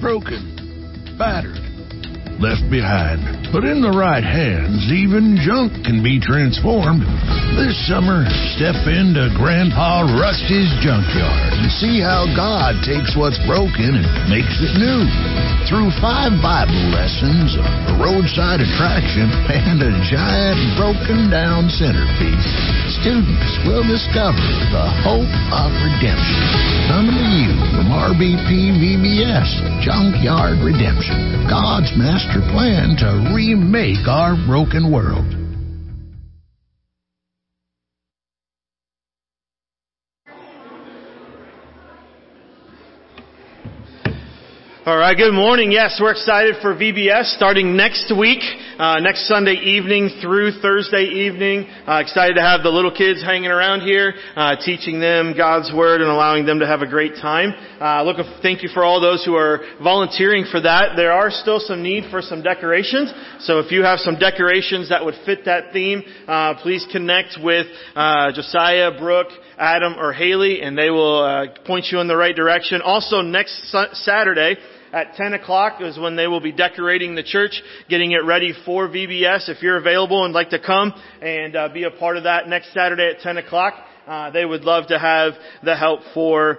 broken, battered, left behind. But in the right hands, even junk can be transformed. This summer, step into Grandpa Rusty's junkyard and see how God takes what's broken and makes it new. Through 5 Bible lessons, a roadside attraction, and a giant broken-down centerpiece, students will discover the hope of redemption. Coming to you from RBP VBS, Junkyard Redemption, God's master plan to remake our broken world. All right, good morning. Yes, we're excited for VBS starting next week, next Sunday evening through Thursday evening. Excited to have the little kids hanging around here, teaching them God's Word and allowing them to have a great time. Thank you for all those who are volunteering for that. There are still some need for some decorations. So if you have some decorations that would fit that theme, please connect with Josiah, Brooke, Adam, or Haley, and they will point you in the right direction. Also, next Saturday at 10 o'clock is when they will be decorating the church, getting it ready for VBS. If you're available and like to come and be a part of that next Saturday at 10 o'clock, they would love to have the help for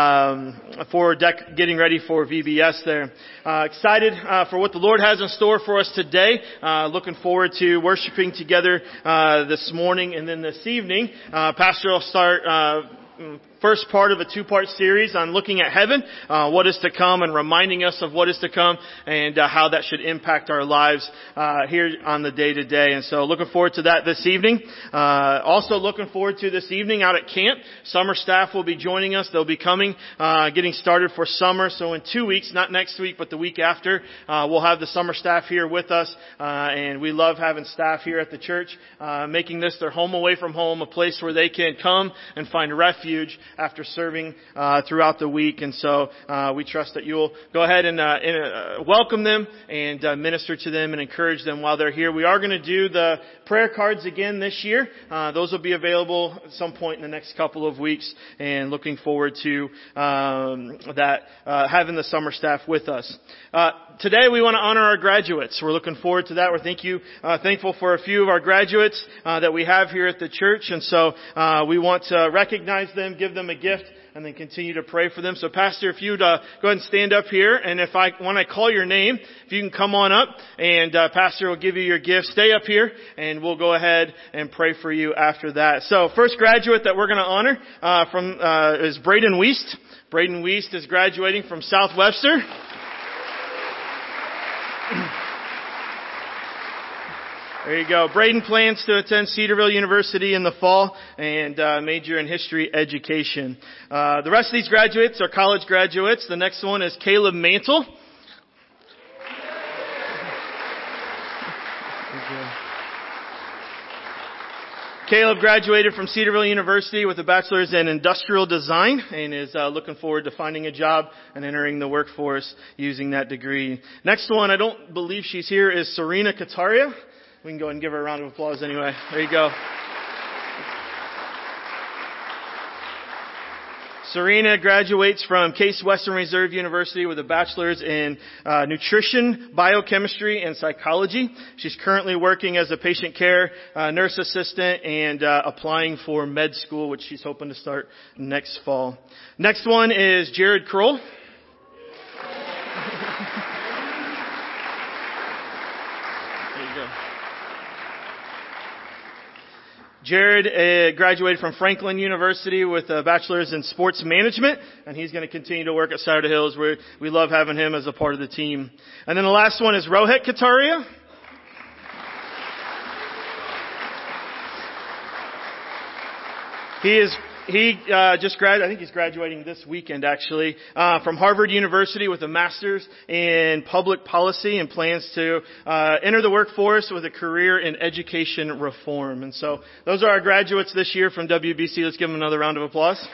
getting ready for VBS there. Excited for what the Lord has in store for us today. Looking forward to worshiping together this morning and then this evening. Pastor will start first part of a 2-part series on looking at heaven, what is to come, and reminding us of what is to come and how that should impact our lives here on the day-to-day. And so looking forward to that this evening. Also looking forward to this evening out at camp. Summer staff will be joining us. They'll be coming, getting started for summer. So in 2 weeks, not next week, but the week after, we'll have the summer staff here with us. And we love having staff here at the church, making this their home away from home, a place where they can come and find refuge after serving throughout the week. And so we trust that you'll go ahead and welcome them and minister to them and encourage them while they're here. We are going to do the prayer cards again this year. Those will be available at some point in the next couple of weeks, and looking forward to that, having the summer staff with us. Today we want to honor our graduates. We're looking forward to that. We're thankful for a few of our graduates that we have here at the church, and so we want to recognize them, give them a gift, and then continue to pray for them. So Pastor, if you'd go ahead and stand up here, and when I call your name, if you can come on up, and Pastor will give you your gift. Stay up here, and we'll go ahead and pray for you after that. So first graduate that we're going to honor is Braden Wiest. Braden Wiest is graduating from South Webster. There you go. Braden plans to attend Cedarville University in the fall and major in history education. The rest of these graduates are college graduates. The next one is Caleb Mantle. Caleb graduated from Cedarville University with a bachelor's in industrial design and is looking forward to finding a job and entering the workforce using that degree. Next one, I don't believe she's here, is Serena Kataria. We can go ahead and give her a round of applause anyway. There you go. Serena graduates from Case Western Reserve University with a bachelor's in nutrition, biochemistry, and psychology. She's currently working as a patient care nurse assistant and applying for med school, which she's hoping to start next fall. Next one is Jared Kroll. Jared graduated from Franklin University with a bachelor's in sports management, and he's going to continue to work at Souder Hills. We love having him as a part of the team. And then the last one is Rohit Kataria. He just graduated, I think he's graduating this weekend actually, from Harvard University with a master's in public policy and plans to enter the workforce with a career in education reform. And so those are our graduates this year from WBC. Let's give them another round of applause.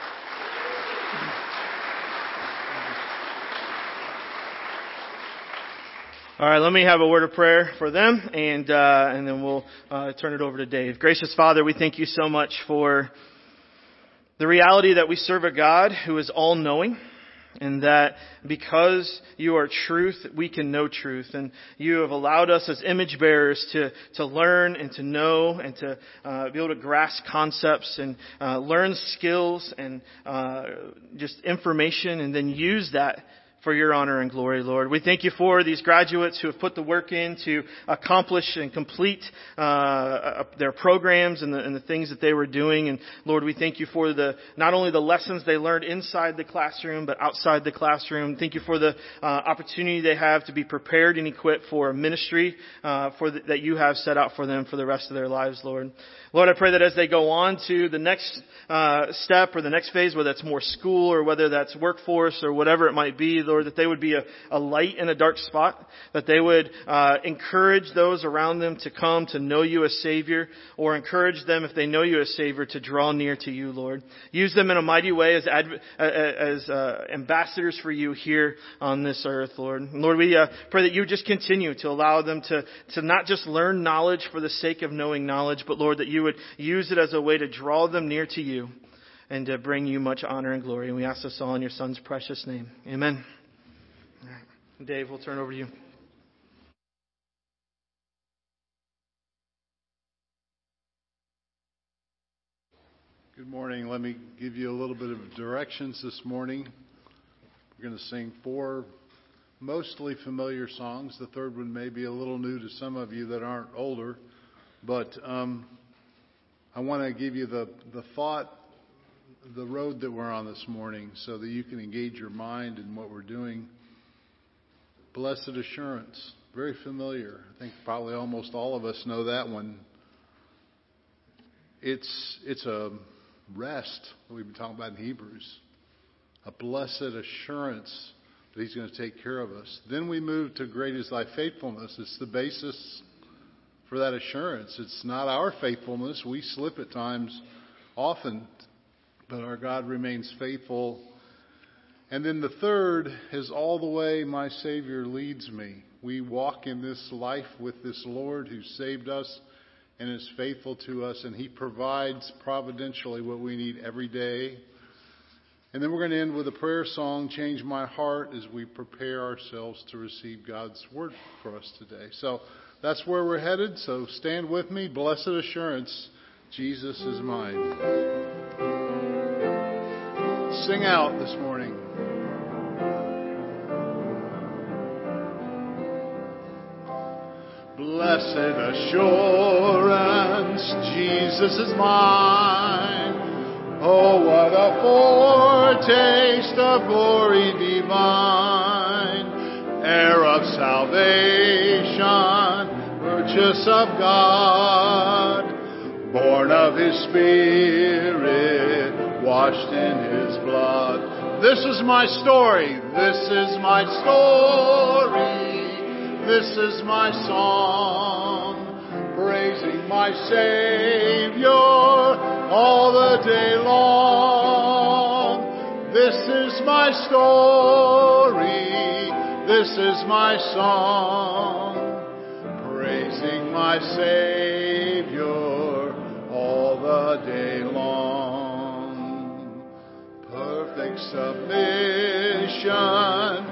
All right, let me have a word of prayer for them, and then we'll turn it over to Dave. Gracious Father, we thank you so much for the reality that we serve a God who is all-knowing, And that because you are truth, we can know truth. And you have allowed us as image bearers to learn and to know and to be able to grasp concepts and learn skills and just information and then use that for your honor and glory, Lord. We thank you for these graduates who have put the work in to accomplish and complete their programs and the things that they were doing. And Lord, we thank you for not only the lessons they learned inside the classroom, but outside the classroom. Thank you for the opportunity they have to be prepared and equipped for a ministry that you have set out for them for the rest of their lives, Lord. Lord, I pray that as they go on to the next step or the next phase, whether that's more school or whether that's workforce or whatever it might be, Lord, that they would be a light in a dark spot, that they would encourage those around them to come to know you as Savior, or encourage them, if they know you as Savior, to draw near to you, Lord. Use them in a mighty way as ambassadors for you here on this earth, Lord. And Lord, we pray that you just continue to allow them to not just learn knowledge for the sake of knowing knowledge, but Lord, that you would use it as a way to draw them near to you and to bring you much honor and glory. And we ask this all in your Son's precious name. Amen. All right. Dave, we'll turn over to you. Good morning. Let me give you a little bit of directions this morning. We're going to sing 4 mostly familiar songs. The third one may be a little new to some of you that aren't older, but I want to give you the thought, the road that we're on this morning, so that you can engage your mind in what we're doing. Blessed Assurance, very familiar. I think probably almost all of us know that one. It's a rest that we've been talking about in Hebrews, a blessed assurance that He's going to take care of us. Then we move to great is thy faithfulness. It's the basis for that assurance. It's not our faithfulness. We slip at times often, but our God remains faithful. And then the third is all the way my Savior leads me. We walk in this life with this Lord who saved us and is faithful to us, and He provides providentially what we need every day. And then we're going to end with a prayer song, Change My Heart, as we prepare ourselves to receive God's word for us today. So that's where we're headed. So stand with me. Blessed Assurance, Jesus is mine. Sing out this morning. Blessed assurance, Jesus is mine. Oh, what a foretaste of glory divine, heir of salvation, purchase of God, born of His Spirit, washed in His blood. This is my story, this is my story. This is my song, praising my Savior all the day long. This is my story, this is my song, praising my Savior all the day long. Perfect submission,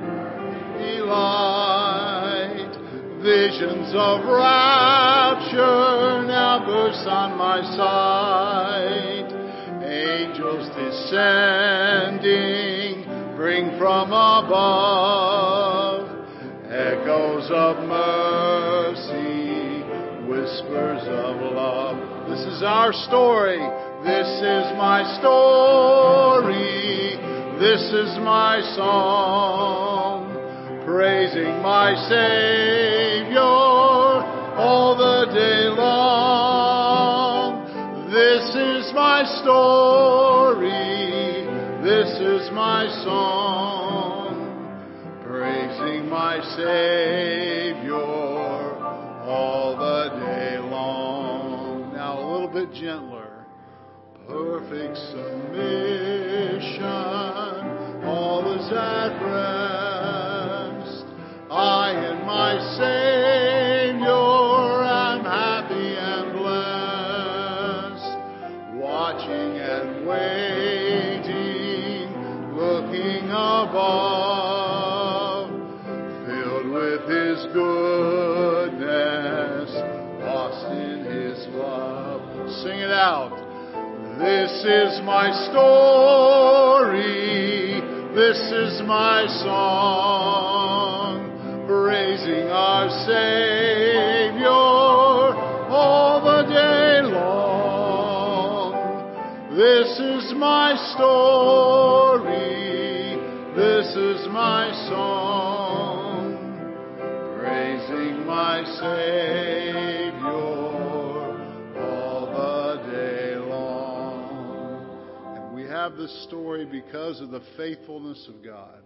delight, visions of rapture now burst on my sight. Angels descending bring from above echoes of mercy, whispers of love. This is our story. This is my story. This is my song, praising my Savior all the day long. This is my story, this is my song, praising my Savior all the day long. Now a little bit gentler. Perfect submission, all is at rest. I and my Savior am happy and blessed, watching and waiting, looking His love. Sing it out. This is my story. This is my song, praising our Savior all the day long. This is my story. This is my song, praising my Savior all the day long. And we have this story because of the faithfulness of God.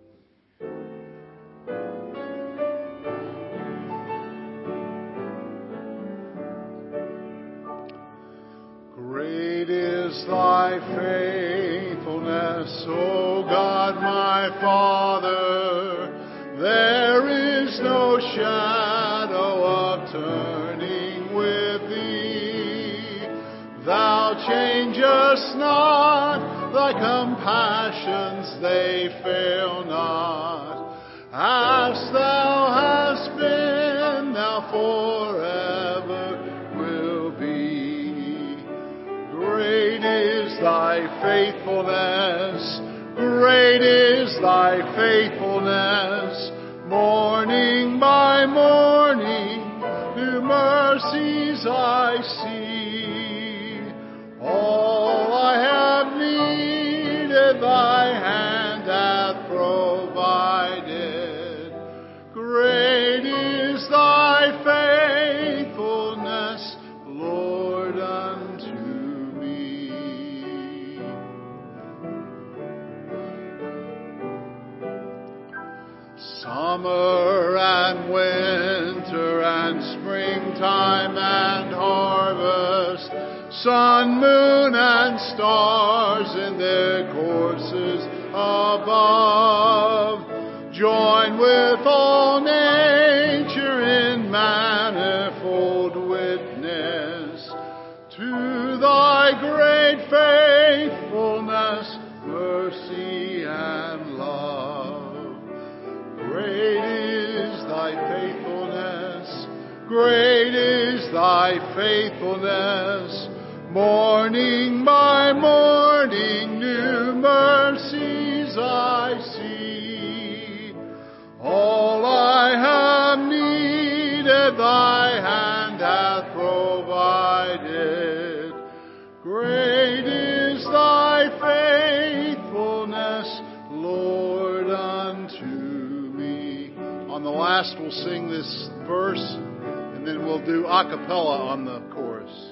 Great is thy faithfulness, O God my Father. There is no shadow of turning with thee. Thou changest not, thy compassions they fail not. As thou hast been, thou forever will be. Great is thy faithfulness, great is thy faithfulness. Morning by morning, new mercies I see. All I have needed, thy hand hath provided. Great is thy faithfulness, Lord, unto me. Summer and winter and springtime and harvest, sun, moon, and stars in their courses above, join with all nature in manifold witness to thy great faithfulness, mercy, and love. Great is thy faithfulness, great is thy faithfulness. Morning by morning, new mercies I see. All I have needed, thy hand hath provided. Great is thy faithfulness, Lord, unto me. On the last, we'll sing this verse, and then we'll do a cappella on the chorus.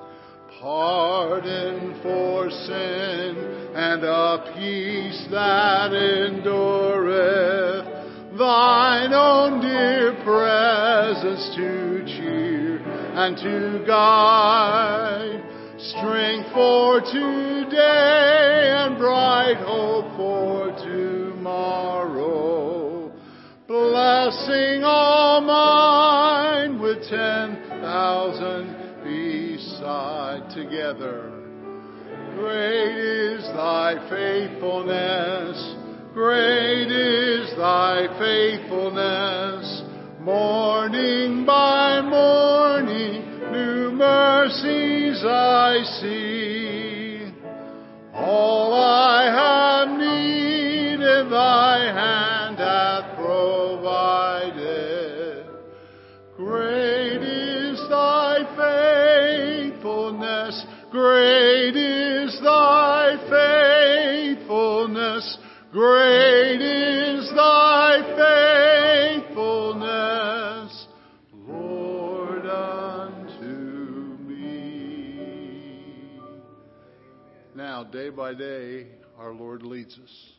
Pardon for sin and a peace that endureth, thine own dear presence to cheer and to guide, strength for today and bright hope for tomorrow, blessing all mine with 10,000 beside. Together. Great is thy faithfulness, great is thy faithfulness. Morning by morning, new mercies I see. All I have needed, thy hand hath provided. Great is thy faithfulness, great is thy faithfulness, great is thy faithfulness, Lord, unto me. Now, day by day, our Lord leads us.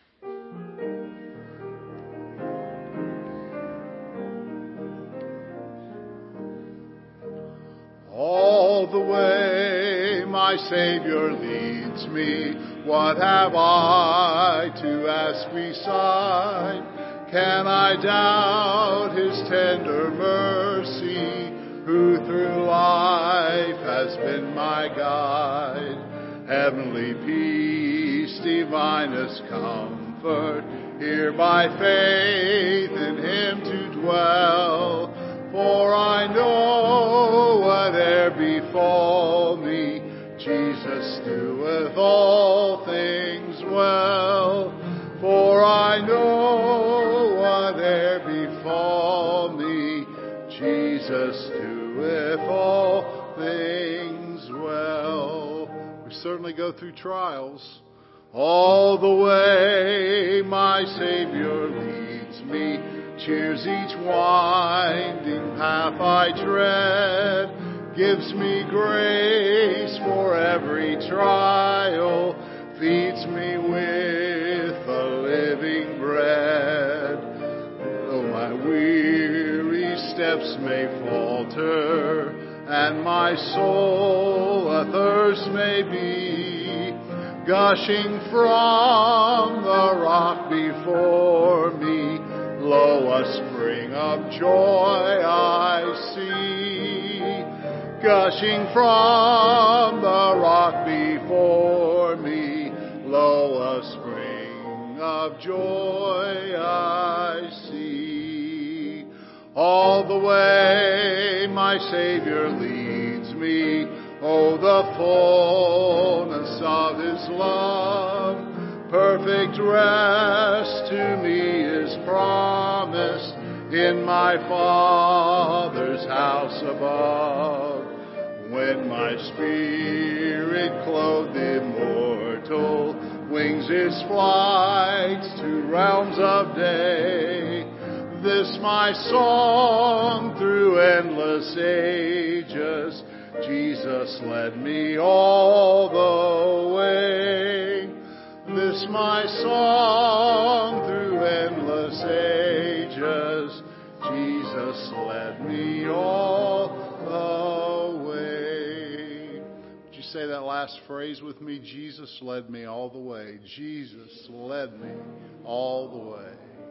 All the way my Savior leads me, what have I to ask beside? Can I doubt His tender mercy, who through life has been my guide? Heavenly peace, divinest comfort, here by faith in Him to dwell. For I know whate'er befall me, Jesus doeth all things well. For I know whate'er befall me, Jesus doeth all things well. We certainly go through trials. All the way my Savior leads me, cheers each winding path I tread, gives me grace for every trial, feeds me with the living bread. Though my weary steps may falter, and my soul athirst may be, gushing from the rock before me, lo, a spring of joy I see. Gushing from the rock before me, lo, a spring of joy I see. All the way my Savior leads me, oh, the fullness of His love, perfect rest to me is promised in my Father's house above. When my spirit clothed immortal wings its flights to realms of day, this my song through endless ages, Jesus led me all the way. This my song through endless ages, Jesus led me all the way. Would you say that last phrase with me? Jesus led me all the way. Jesus led me all the way.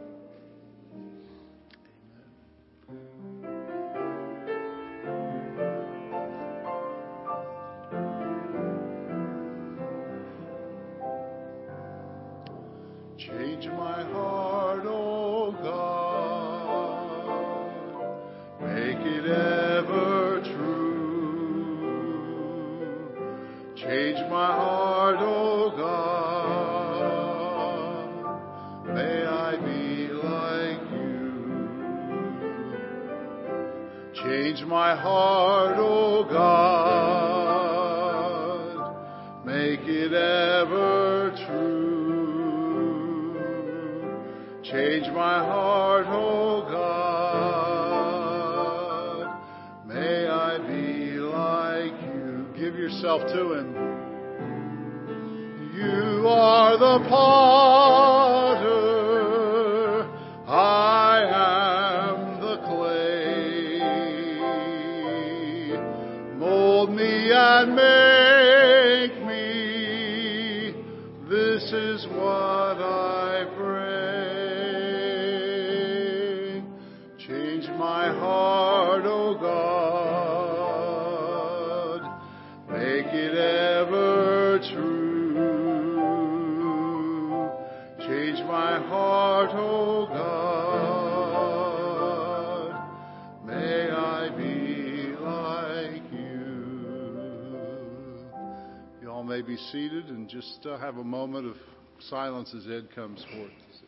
Change my heart, oh God, make it ever true. Change my heart, oh God, may I be like you. Change my heart, oh God, make it ever true. Change my heart, oh God, may I be like you. Give yourself to Him. You are the potter, I am the clay. Mold me and make me, this is what I pray. Change my heart, oh God, make it ever true. Change my heart, oh God, may I be like you. You all may be seated and just have a moment of silence as Ed comes forth.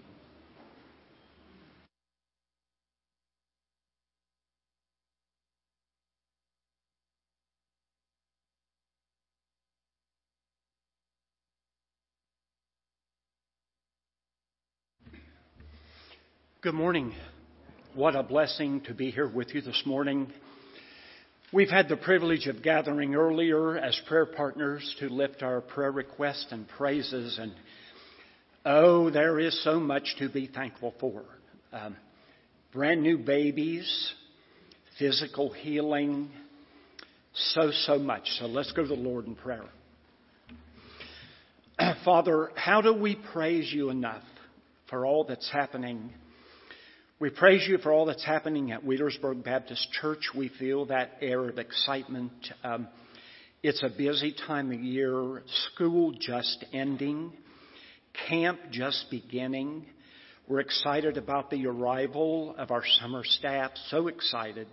Good morning. What a blessing to be here with you this morning. We've had the privilege of gathering earlier as prayer partners to lift our prayer requests and praises. And oh, there is so much to be thankful for. Brand new babies, physical healing, so much. So let's go to the Lord in prayer. Father, how do we praise you enough for all that's happening? We praise you for all that's happening at Wheelersburg Baptist Church. We feel that air of excitement. It's a busy time of year. School just ending. Camp just beginning. We're excited about the arrival of our summer staff, so excited.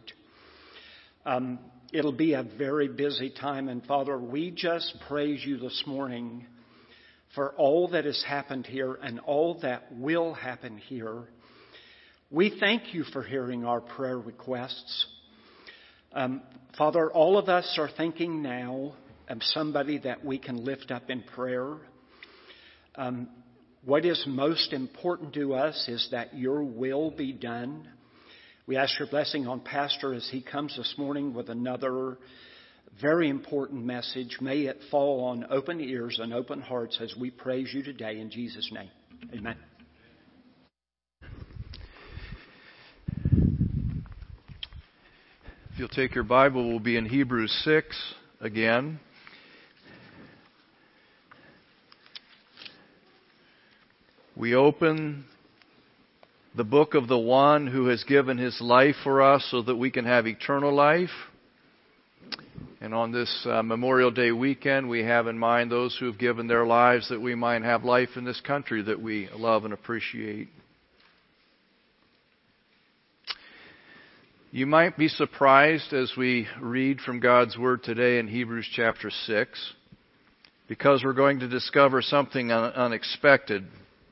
It'll be a very busy time, and Father, we just praise you this morning for all that has happened here and all that will happen here. We thank you for hearing our prayer requests. Father, all of us are thinking now of somebody that we can lift up in prayer. What is most important to us is that your will be done. We ask your blessing on Pastor as he comes this morning with another very important message. May it fall on open ears and open hearts as we praise you today in Jesus' name. Amen. If you'll take your Bible, we'll be in Hebrews 6 again. We open the book of the one who has given his life for us so that we can have eternal life. And on this Memorial Day weekend, we have in mind those who have given their lives that we might have life in this country that we love and appreciate. You might be surprised as we read from God's Word today in Hebrews chapter 6, because we're going to discover something unexpected.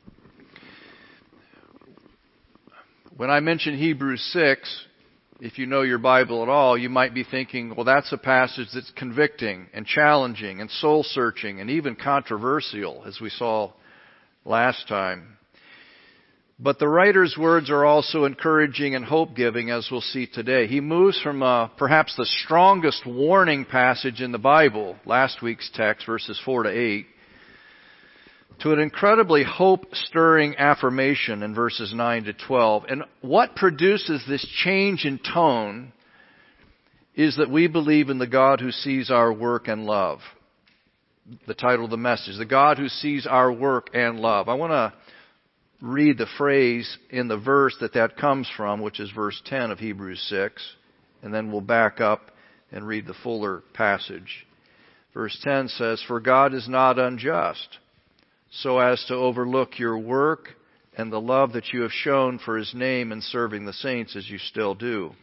When I mention Hebrews 6, if you know your Bible at all, you might be thinking, well, that's a passage that's convicting and challenging and soul-searching and even controversial, as we saw last time. But the writer's words are also encouraging and hope-giving, as we'll see today. He moves from perhaps the strongest warning passage in the Bible, last week's text, verses 4 to 8, to an incredibly hope-stirring affirmation in verses 9 to 12. And what produces this change in tone is that we believe in the God who sees our work and love. The title of the message, the God who sees our work and love. I want to read the phrase in the verse that comes from, which is verse 10 of Hebrews 6, and then we'll back up and read the fuller passage. Verse 10 says, "For God is not unjust, so as to overlook your work and the love that you have shown for His name in serving the saints as you still do."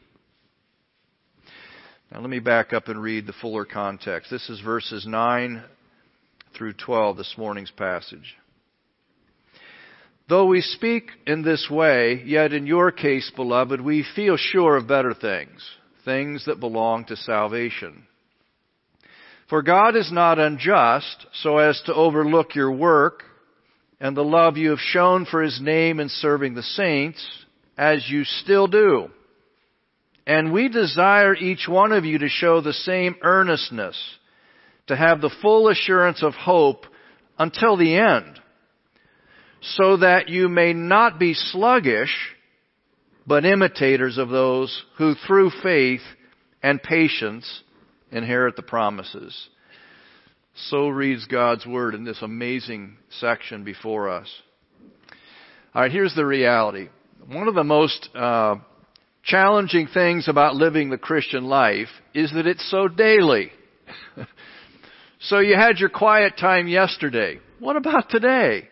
Now let me back up and read the fuller context. This is verses 9 through 12, this morning's passage. "Though we speak in this way, yet in your case, beloved, we feel sure of better things, things that belong to salvation. For God is not unjust, so as to overlook your work and the love you have shown for His name in serving the saints, as you still do. And we desire each one of you to show the same earnestness, to have the full assurance of hope until the end, so that you may not be sluggish, but imitators of those who through faith and patience inherit the promises." So reads God's Word in this amazing section before us. All right, here's the reality. One of the most challenging things about living the Christian life is that it's so daily. So you had your quiet time yesterday. What about today?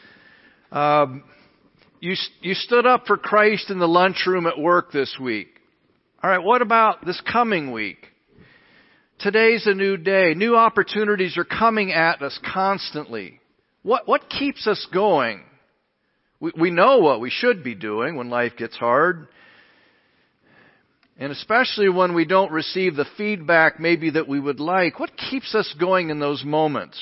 You stood up for Christ in the lunchroom at work this week. All right, what about this coming week? Today's a new day. New opportunities are coming at us constantly. What keeps us going? We know what we should be doing when life gets hard. And especially when we don't receive the feedback maybe that we would like. What keeps us going in those moments?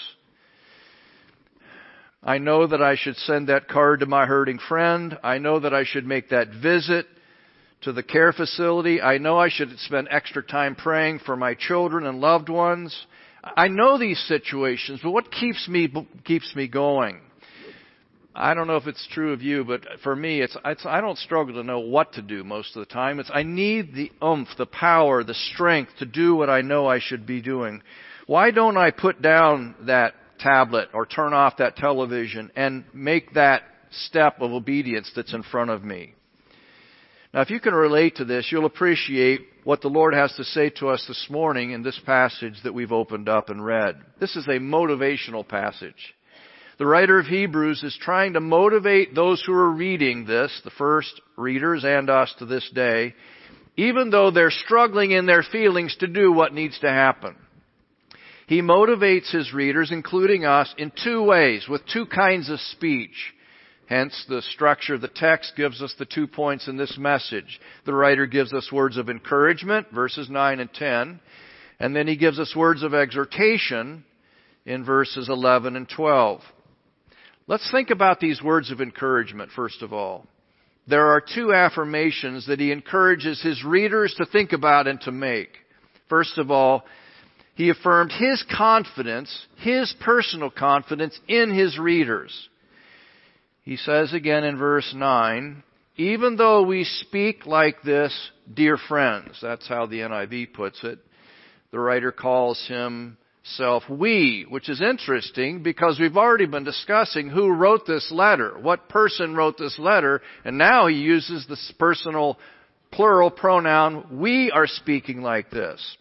I know that I should send that card to my hurting friend. I know that I should make that visit to the care facility. I know I should spend extra time praying for my children and loved ones. I know these situations, but what keeps me going? I don't know if it's true of you, but for me, I don't struggle to know what to do most of the time. I need the oomph, the power, the strength to do what I know I should be doing. Why don't I put down that tablet or turn off that television and make that step of obedience that's in front of me? Now, if you can relate to this, you'll appreciate what the Lord has to say to us this morning in this passage that we've opened up and read. This is a motivational passage. The writer of Hebrews is trying to motivate those who are reading this, the first readers and us to this day, even though they're struggling in their feelings to do what needs to happen. He motivates his readers, including us, in two ways, with two kinds of speech. Hence, the structure of the text gives us the 2 points in this message. The writer gives us words of encouragement, verses 9 and 10, and then he gives us words of exhortation in verses 11 and 12. Let's think about these words of encouragement, first of all. There are two affirmations that he encourages his readers to think about and to make. First of all, he affirmed his confidence, his personal confidence in his readers. He says again in verse 9, even though we speak like this, dear friends, that's how the NIV puts it. The writer calls himself we, which is interesting because we've already been discussing who wrote this letter, what person wrote this letter, and now he uses this personal plural pronoun, we are speaking like this.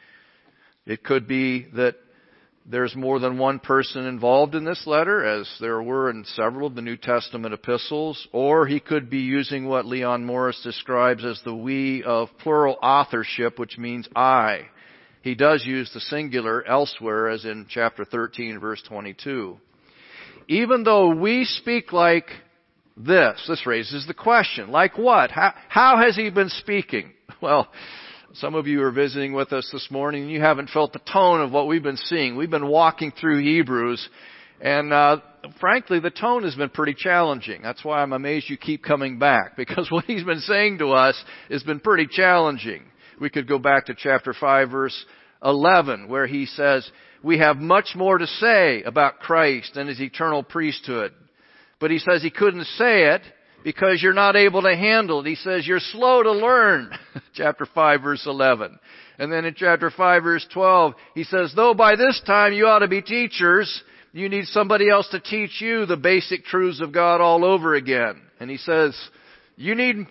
It could be that there's more than one person involved in this letter, as there were in several of the New Testament epistles, or he could be using what Leon Morris describes as the we of plural authorship, which means I. He does use the singular elsewhere, as in chapter 13, verse 22. Even though we speak like this raises the question, like what? How has he been speaking? Well, some of you are visiting with us this morning and you haven't felt the tone of what we've been seeing. We've been walking through Hebrews and frankly the tone has been pretty challenging. That's why I'm amazed you keep coming back, because what he's been saying to us has been pretty challenging. We could go back to chapter 5 verse 11 where he says, we have much more to say about Christ and his eternal priesthood. But he says he couldn't say it because you're not able to handle it. He says you're slow to learn. Chapter 5 verse 11. And then in chapter 5 verse 12, he says, though by this time you ought to be teachers, you need somebody else to teach you the basic truths of God all over again. And he says, you need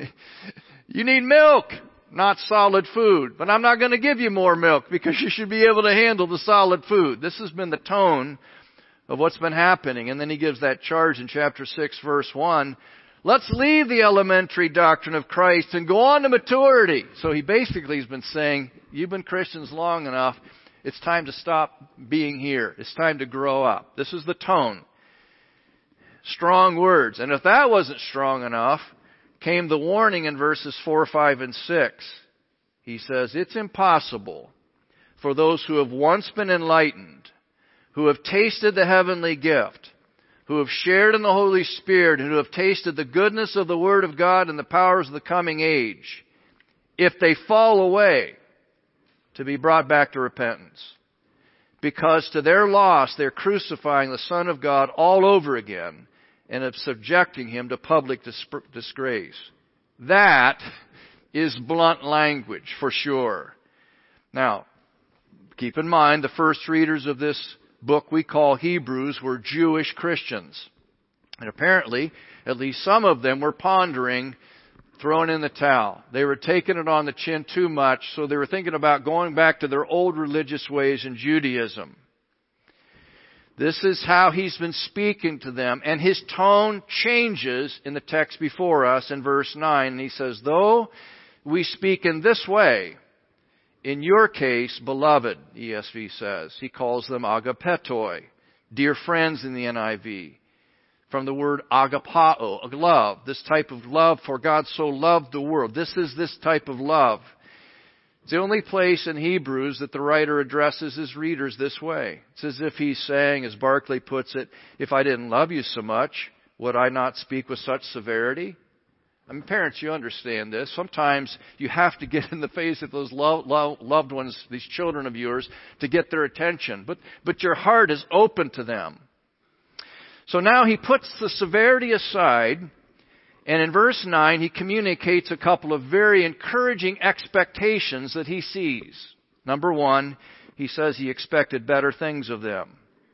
milk, not solid food. But I'm not going to give you more milk because you should be able to handle the solid food. This has been the tone of what's been happening. And then he gives that charge in chapter 6 verse 1. Let's leave the elementary doctrine of Christ and go on to maturity. So he basically has been saying, you've been Christians long enough. It's time to stop being here. It's time to grow up. This is the tone. Strong words. And if that wasn't strong enough, came the warning in verses 4, 5, and 6. He says, it's impossible for those who have once been enlightened, who have tasted the heavenly gift, who have shared in the Holy Spirit, and who have tasted the goodness of the Word of God and the powers of the coming age, if they fall away, to be brought back to repentance. Because to their loss, they're crucifying the Son of God all over again and of subjecting Him to public disgrace. That is blunt language, for sure. Now, keep in mind, the first readers of this book we call Hebrews were Jewish Christians. And apparently, at least some of them were pondering throwing in the towel. They were taking it on the chin too much, so they were thinking about going back to their old religious ways in Judaism. This is how he's been speaking to them, and his tone changes in the text before us in verse 9. And he says, though we speak in this way, in your case, beloved, ESV says. He calls them agapetoi, dear friends in the NIV. From the word agapao, love. This type of love, for God so loved the world. This is this type of love. It's the only place in Hebrews that the writer addresses his readers this way. It's as if he's saying, as Barclay puts it, if I didn't love you so much, would I not speak with such severity? I mean, parents, you understand this. Sometimes you have to get in the face of those loved ones, these children of yours, to get their attention. But your heart is open to them. So now he puts the severity aside, and in verse 9 he communicates a couple of very encouraging expectations that he sees. Number one, he says he expected better things of them.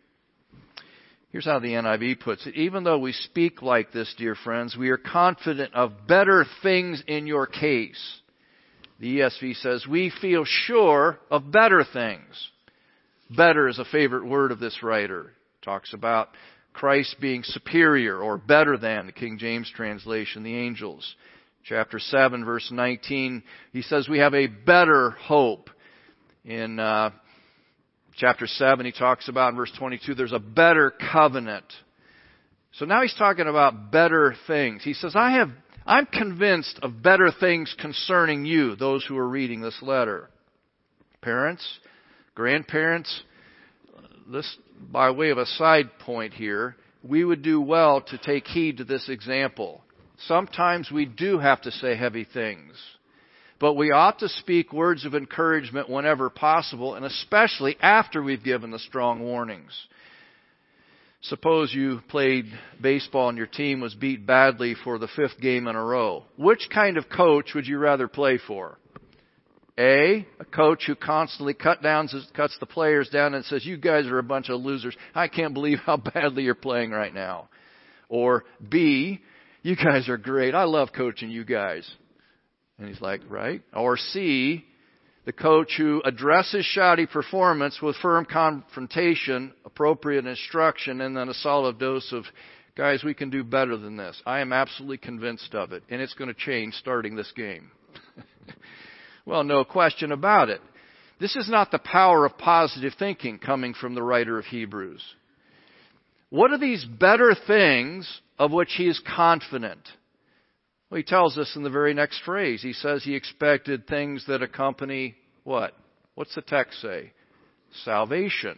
Here's how the NIV puts it. Even though we speak like this, dear friends, we are confident of better things in your case. The ESV says, we feel sure of better things. Better is a favorite word of this writer. Talks about Christ being superior or better than, the King James translation, the angels. Chapter 7, verse 19, he says we have a better hope. In chapter 7, he talks about in verse 22, there's a better covenant. So now he's talking about better things. He says, I'm convinced of better things concerning you, those who are reading this letter. Parents, grandparents, this, by way of a side point here, we would do well to take heed to this example. Sometimes we do have to say heavy things, but we ought to speak words of encouragement whenever possible, and especially after we've given the strong warnings. Suppose you played baseball and your team was beat badly for the 5th game in a row. Which kind of coach would you rather play for? A coach who constantly cuts the players down and says, you guys are a bunch of losers. I can't believe how badly you're playing right now. Or B, you guys are great. I love coaching you guys. And he's like, right? Or C, the coach who addresses shoddy performance with firm confrontation, appropriate instruction, and then a solid dose of, guys, we can do better than this. I am absolutely convinced of it. And it's going to change starting this game. Well, no question about it. This is not the power of positive thinking coming from the writer of Hebrews. What are these better things of which he is confident? Well, he tells us in the very next phrase. He says he expected things that accompany what? What's the text say? Salvation.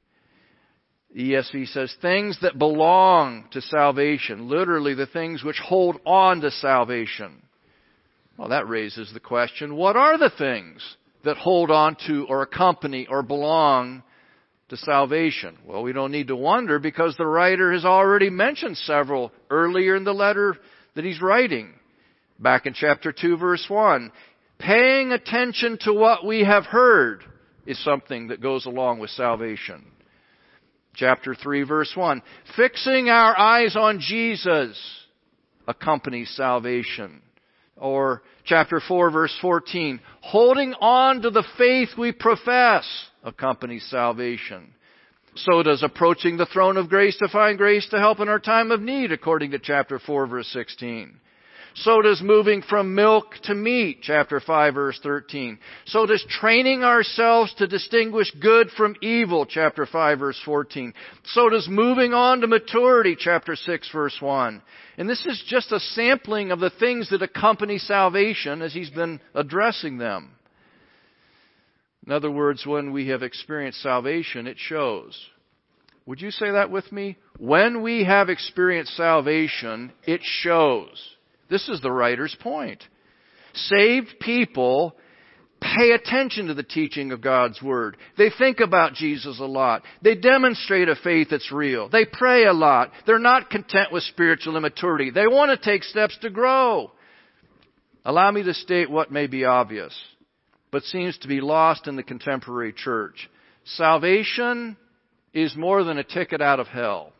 ESV says things that belong to salvation. Literally the things which hold on to salvation. Well, that raises the question, what are the things that hold on to or accompany or belong to salvation? Well, we don't need to wonder because the writer has already mentioned several earlier in the letter that he's writing. Back in chapter 2, verse 1, paying attention to what we have heard is something that goes along with salvation. Chapter 3, verse 1, fixing our eyes on Jesus accompanies salvation. Or chapter 4, verse 14, holding on to the faith we profess accompanies salvation. So does approaching the throne of grace to find grace to help in our time of need, according to chapter 4, verse 16. So does moving from milk to meat, chapter 5, verse 13. So does training ourselves to distinguish good from evil, chapter 5, verse 14. So does moving on to maturity, chapter 6, verse 1. And this is just a sampling of the things that accompany salvation as he's been addressing them. In other words, when we have experienced salvation, it shows. Would you say that with me? When we have experienced salvation, it shows. This is the writer's point. Saved people pay attention to the teaching of God's Word. They think about Jesus a lot. They demonstrate a faith that's real. They pray a lot. They're not content with spiritual immaturity. They want to take steps to grow. Allow me to state what may be obvious, but seems to be lost in the contemporary church. Salvation is more than a ticket out of hell.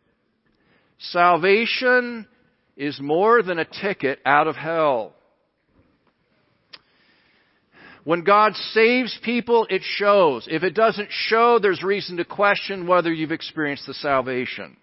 Salvation is more than a ticket out of hell. When God saves people, it shows. If it doesn't show, there's reason to question whether you've experienced the salvation.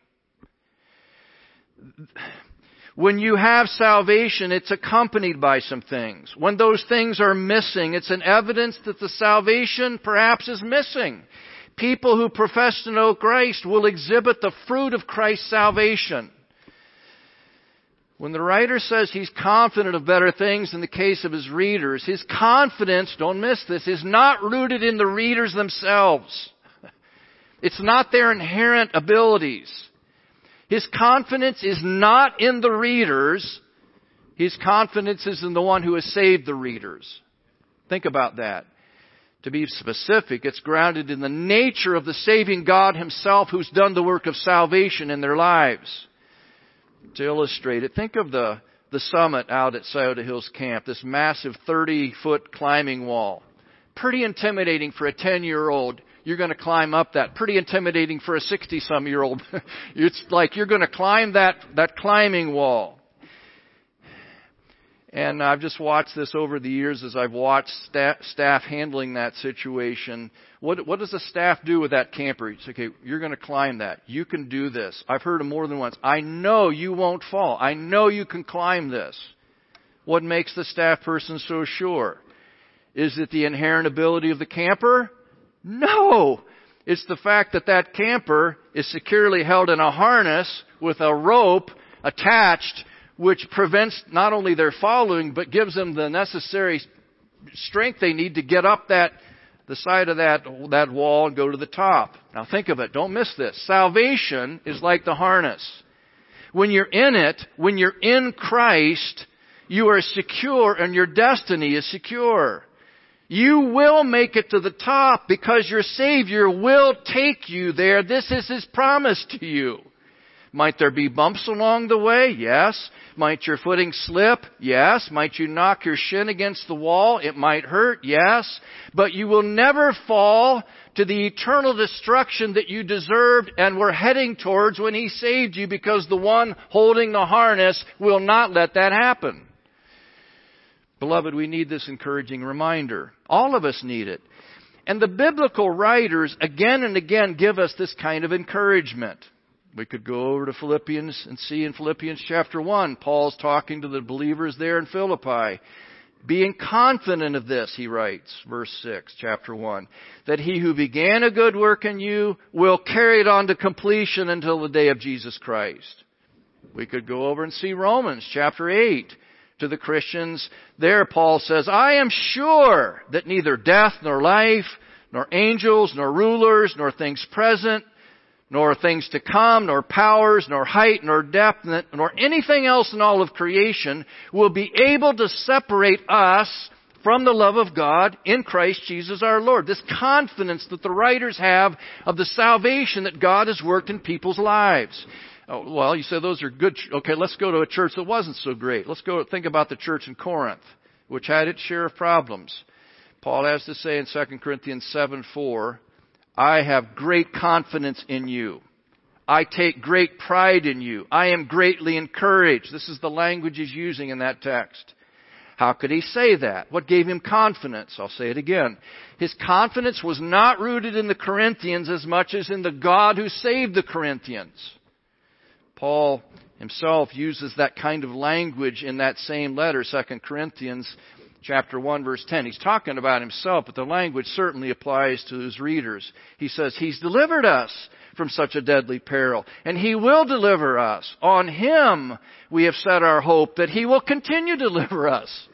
When you have salvation, it's accompanied by some things. When those things are missing, it's an evidence that the salvation perhaps is missing. People who profess to know Christ will exhibit the fruit of Christ's salvation. When the writer says he's confident of better things in the case of his readers, his confidence, don't miss this, is not rooted in the readers themselves. It's not their inherent abilities. His confidence is not in the readers. His confidence is in the one who has saved the readers. Think about that. To be specific, it's grounded in the nature of the saving God Himself who's done the work of salvation in their lives. To illustrate it, think of the summit out at Scioto Hills Camp, this massive 30-foot climbing wall. Pretty intimidating for a 10-year-old. You're going to climb up that. Pretty intimidating for a 60-some-year-old. It's like you're going to climb that climbing wall. And I've just watched this over the years as I've watched staff handling that situation. What does the staff do with that camper? It's okay, you're going to climb that. You can do this. I've heard it more than once. I know you won't fall. I know you can climb this. What makes the staff person so sure? Is it the inherent ability of the camper? No. It's the fact that that camper is securely held in a harness with a rope attached, which prevents not only their falling, but gives them the necessary strength they need to get up the side of that wall and go to the top. Now think of it. Don't miss this. Salvation is like the harness. When you're in it, when you're in Christ, you are secure and your destiny is secure. You will make it to the top because your Savior will take you there. This is His promise to you. Might there be bumps along the way? Yes. Might your footing slip? Yes. Might you knock your shin against the wall? It might hurt? Yes. But you will never fall to the eternal destruction that you deserved and were heading towards when He saved you, because the one holding the harness will not let that happen. Beloved, we need this encouraging reminder. All of us need it. And the biblical writers again and again give us this kind of encouragement. We could go over to Philippians and see in Philippians chapter 1, Paul's talking to the believers there in Philippi. Being confident of this, he writes, verse 6, chapter 1, that He who began a good work in you will carry it on to completion until the day of Jesus Christ. We could go over and see Romans chapter 8. To the Christians there, Paul says, I am sure that neither death nor life, nor angels, nor rulers, nor things present, nor things to come, nor powers, nor height, nor depth, nor anything else in all of creation will be able to separate us from the love of God in Christ Jesus our Lord. This confidence that the writers have of the salvation that God has worked in people's lives. Oh, well, you say those are good. Okay, let's go to a church that wasn't so great. Let's go think about the church in Corinth, which had its share of problems. Paul has to say in 2 Corinthians 7:4, I have great confidence in you. I take great pride in you. I am greatly encouraged. This is the language he's using in that text. How could he say that? What gave him confidence? I'll say it again. His confidence was not rooted in the Corinthians as much as in the God who saved the Corinthians. Paul himself uses that kind of language in that same letter, 2 Corinthians chapter 1, verse 10. He's talking about himself, but the language certainly applies to his readers. He says, He's delivered us from such a deadly peril, and He will deliver us. On Him we have set our hope that He will continue to deliver us.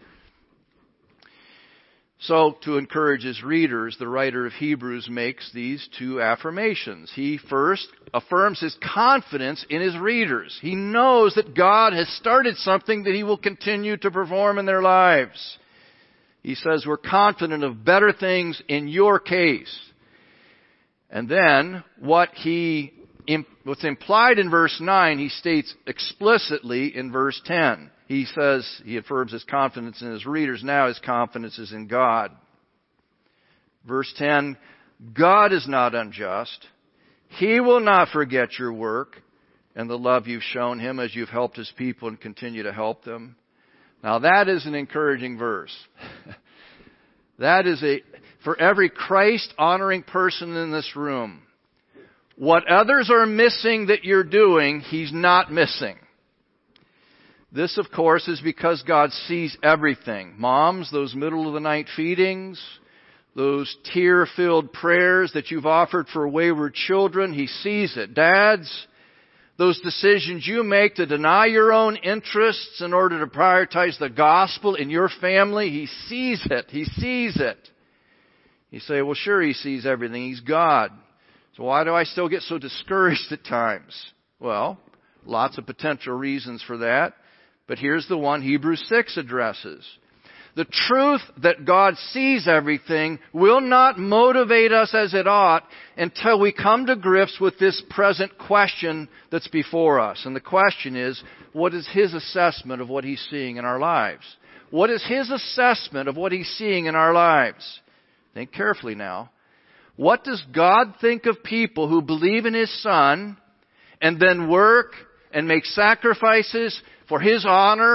So, to encourage his readers, the writer of Hebrews makes these two affirmations. He first affirms his confidence in his readers. He knows that God has started something that He will continue to perform in their lives. He says, we're confident of better things in your case. And then, what's implied in verse 9, he states explicitly in verse 10. He says, he affirms his confidence in his readers. Now his confidence is in God. Verse 10, God is not unjust. He will not forget your work and the love you've shown Him as you've helped His people and continue to help them. Now that is an encouraging verse. That is for every Christ-honoring person in this room. What others are missing that you're doing, He's not missing. This, of course, is because God sees everything. Moms, those middle-of-the-night feedings, those tear-filled prayers that you've offered for wayward children, He sees it. Dads, those decisions you make to deny your own interests in order to prioritize the gospel in your family, He sees it. He sees it. You say, well, sure, He sees everything. He's God. So why do I still get so discouraged at times? Well, lots of potential reasons for that. But here's the one Hebrews 6 addresses. The truth that God sees everything will not motivate us as it ought until we come to grips with this present question that's before us. And the question is, what is His assessment of what He's seeing in our lives? What is His assessment of what He's seeing in our lives? Think carefully now. What does God think of people who believe in His Son and then work and make sacrifices for His honor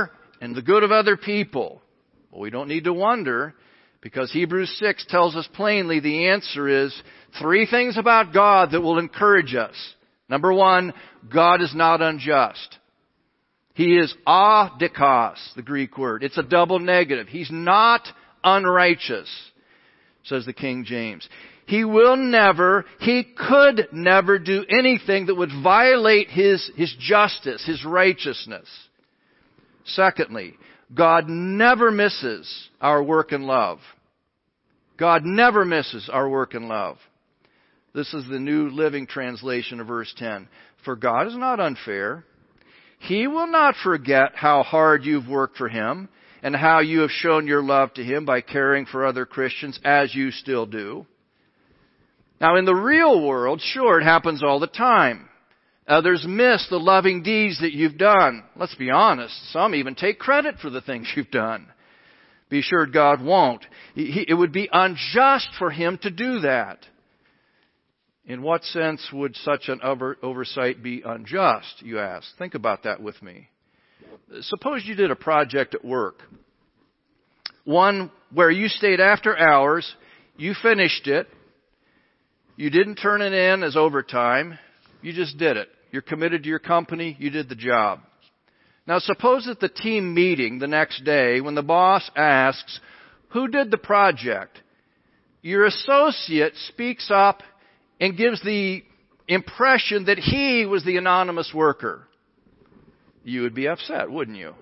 and the good of other people? Well, we don't need to wonder, because Hebrews 6 tells us plainly the answer is 3 things about God that will encourage us. Number 1, God is not unjust. He is adikos, the Greek word. It's a double negative. He's not unrighteous, says the King James. He will never, he could never do anything that would violate his justice, his righteousness. Secondly, God never misses our work in love. God never misses our work in love. This is the New Living Translation of verse 10. For God is not unfair. He will not forget how hard you've worked for Him and how you have shown your love to Him by caring for other Christians as you still do. Now in the real world, sure, it happens all the time. Others miss the loving deeds that you've done. Let's be honest, some even take credit for the things you've done. Be assured God won't. It would be unjust for Him to do that. In what sense would such an oversight be unjust, you ask? Think about that with me. Suppose you did a project at work. One where you stayed after hours, you finished it, you didn't turn it in as overtime, you just did it. You're committed to your company, you did the job. Now suppose at the team meeting the next day, when the boss asks, who did the project? Your associate speaks up and gives the impression that he was the anonymous worker. You would be upset, wouldn't you?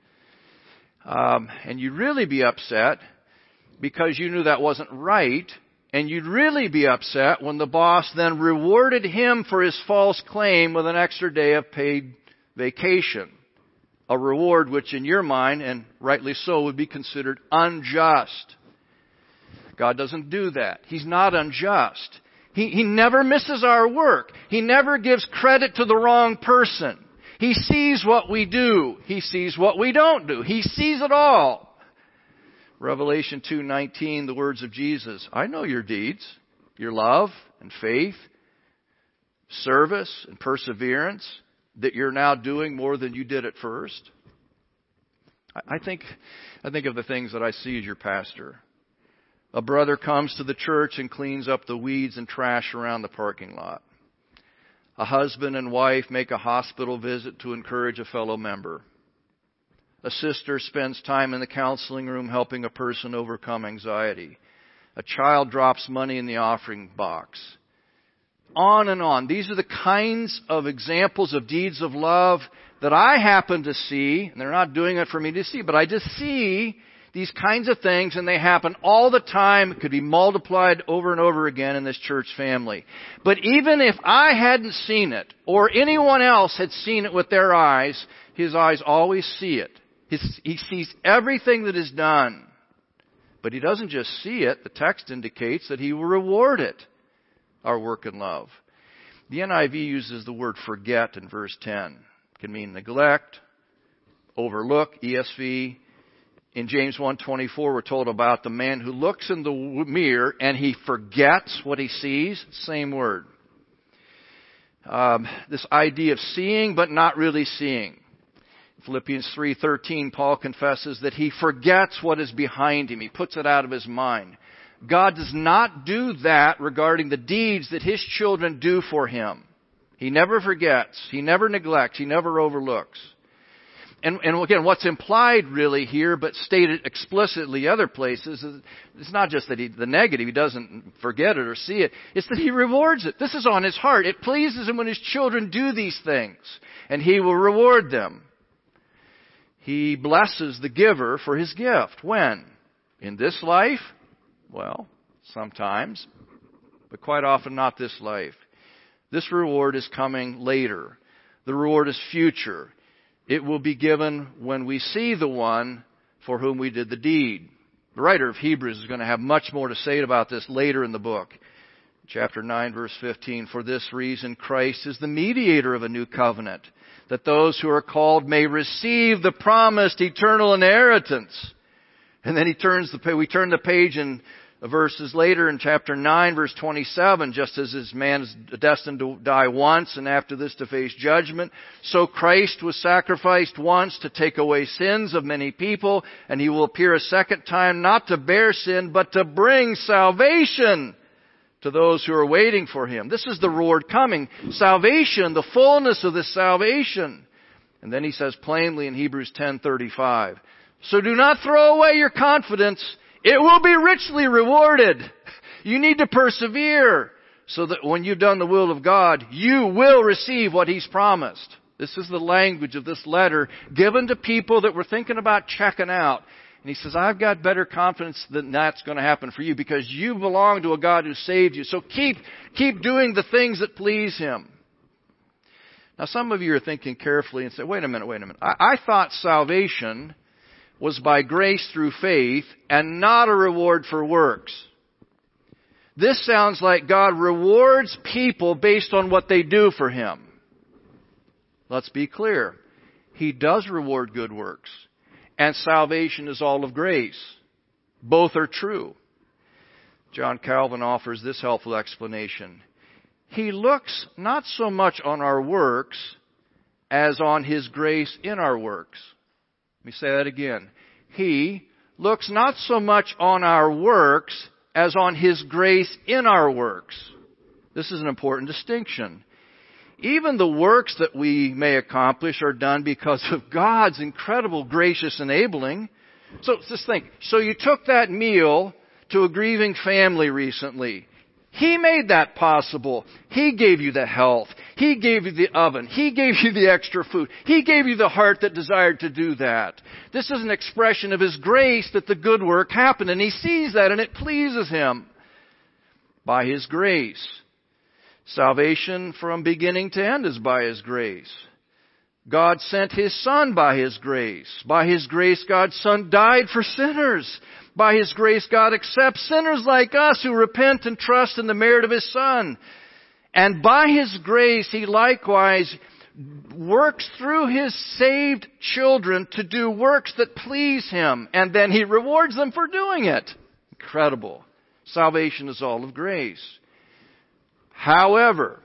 And you'd really be upset because you knew that wasn't right. And you'd really be upset when the boss then rewarded him for his false claim with an extra day of paid vacation. A reward which in your mind, and rightly so, would be considered unjust. God doesn't do that. He's not unjust. He never misses our work. He never gives credit to the wrong person. He sees what we do. He sees what we don't do. He sees it all. Revelation 2:19, the words of Jesus. I know your deeds, your love and faith, service and perseverance, that you're now doing more than you did at first. I think of the things that I see as your pastor. A brother comes to the church and cleans up the weeds and trash around the parking lot. A husband and wife make a hospital visit to encourage a fellow member. A sister spends time in the counseling room helping a person overcome anxiety. A child drops money in the offering box. On and on. These are the kinds of examples of deeds of love that I happen to see. And they're not doing it for me to see, but I just see these kinds of things, and they happen all the time. It could be multiplied over and over again in this church family. But even if I hadn't seen it, or anyone else had seen it with their eyes, His eyes always see it. He sees everything that is done. But He doesn't just see it. The text indicates that He will reward it, our work in love. The NIV uses the word forget in verse 10. It can mean neglect, overlook, ESV. In James 1:24, we're told about the man who looks in the mirror and he forgets what he sees. Same word. This idea of seeing but not really seeing. Philippians 3:13, Paul confesses that he forgets what is behind him. He puts it out of his mind. God does not do that regarding the deeds that His children do for Him. He never forgets. He never neglects. He never overlooks. And again, what's implied really here, but stated explicitly other places, is it's not just that the negative, He doesn't forget it or see it. It's that He rewards it. This is on His heart. It pleases Him when His children do these things, and He will reward them. He blesses the giver for his gift. When? In this life? Well, sometimes, but quite often not this life. This reward is coming later. The reward is future. It will be given when we see the one for whom we did the deed. The writer of Hebrews is going to have much more to say about this later in the book. Chapter 9, verse 15, for this reason Christ is the mediator of a new covenant, that those who are called may receive the promised eternal inheritance. And then we turn the page in verses later in chapter 9, verse 27, just as this man is destined to die once and after this to face judgment, so Christ was sacrificed once to take away sins of many people, and He will appear a second time not to bear sin, but to bring salvation to those who are waiting for Him. This is the Lord coming. Salvation, the fullness of this salvation. And then He says plainly in Hebrews 10:35, so do not throw away your confidence. It will be richly rewarded. You need to persevere so that when you've done the will of God, you will receive what He's promised. This is the language of this letter given to people that were thinking about checking out. And he says, I've got better confidence than that's going to happen for you because you belong to a God who saved you. So keep doing the things that please Him. Now some of you are thinking carefully and say, wait a minute. I thought salvation was by grace through faith and not a reward for works. This sounds like God rewards people based on what they do for Him. Let's be clear. He does reward good works. And salvation is all of grace. Both are true. John Calvin offers this helpful explanation. He looks not so much on our works as on His grace in our works. Let me say that again. He looks not so much on our works as on His grace in our works. This is an important distinction. Even the works that we may accomplish are done because of God's incredible gracious enabling. So just think, so you took that meal to a grieving family recently. He made that possible. He gave you the health. He gave you the oven. He gave you the extra food. He gave you the heart that desired to do that. This is an expression of His grace that the good work happened, and He sees that and it pleases Him. By His grace. Salvation from beginning to end is by His grace. God sent His Son by His grace. By His grace, God's Son died for sinners. By His grace, God accepts sinners like us who repent and trust in the merit of His Son. And by His grace, He likewise works through His saved children to do works that please Him. And then He rewards them for doing it. Incredible. Salvation is all of grace. However,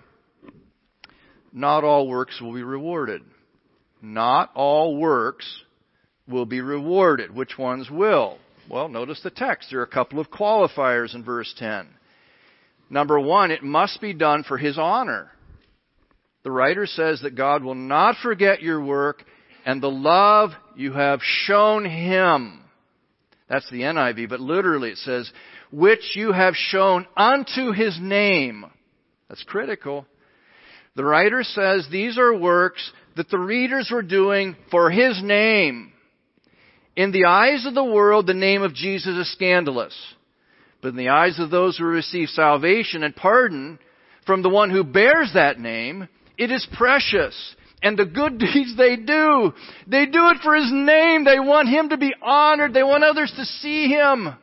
not all works will be rewarded. Not all works will be rewarded. Which ones will? Well, notice the text. There are a couple of qualifiers in verse 10. Number one, it must be done for His honor. The writer says that God will not forget your work and the love you have shown Him. That's the NIV, but literally it says, which you have shown unto His name. That's critical. The writer says these are works that the readers were doing for His name. In the eyes of the world, the name of Jesus is scandalous. But in the eyes of those who receive salvation and pardon from the one who bears that name, it is precious. And the good deeds they do it for His name. They want Him to be honored. They want others to see Him.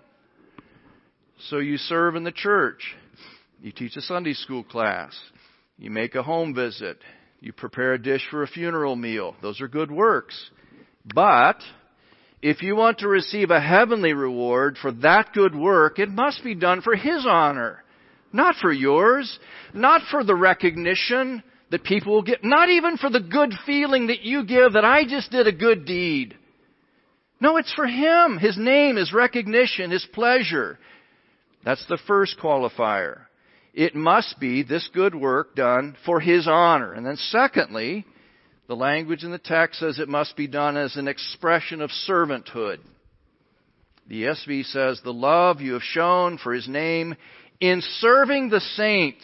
So you serve in the church. You teach a Sunday school class. You make a home visit. You prepare a dish for a funeral meal. Those are good works. But if you want to receive a heavenly reward for that good work, it must be done for His honor. Not for yours. Not for the recognition that people will get. Not even for the good feeling that you give that I just did a good deed. No, it's for Him. His name, His recognition, His pleasure. That's the first qualifier. It must be this good work done for His honor. And then secondly, the language in the text says it must be done as an expression of servanthood. The ESV says, the love you have shown for His name in serving the saints.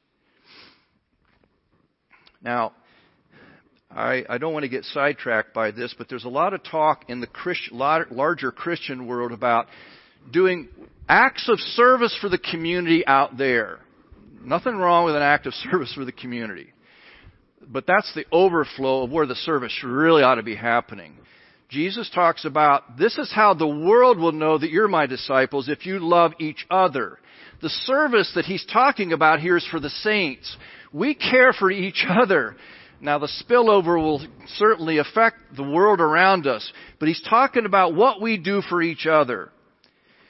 Now, I don't want to get sidetracked by this, but there's a lot of talk in the larger Christian world about doing acts of service for the community out there. Nothing wrong with an act of service for the community. But that's the overflow of where the service really ought to be happening. Jesus talks about, this is how the world will know that you're my disciples if you love each other. The service that He's talking about here is for the saints. We care for each other. Now the spillover will certainly affect the world around us, but He's talking about what we do for each other.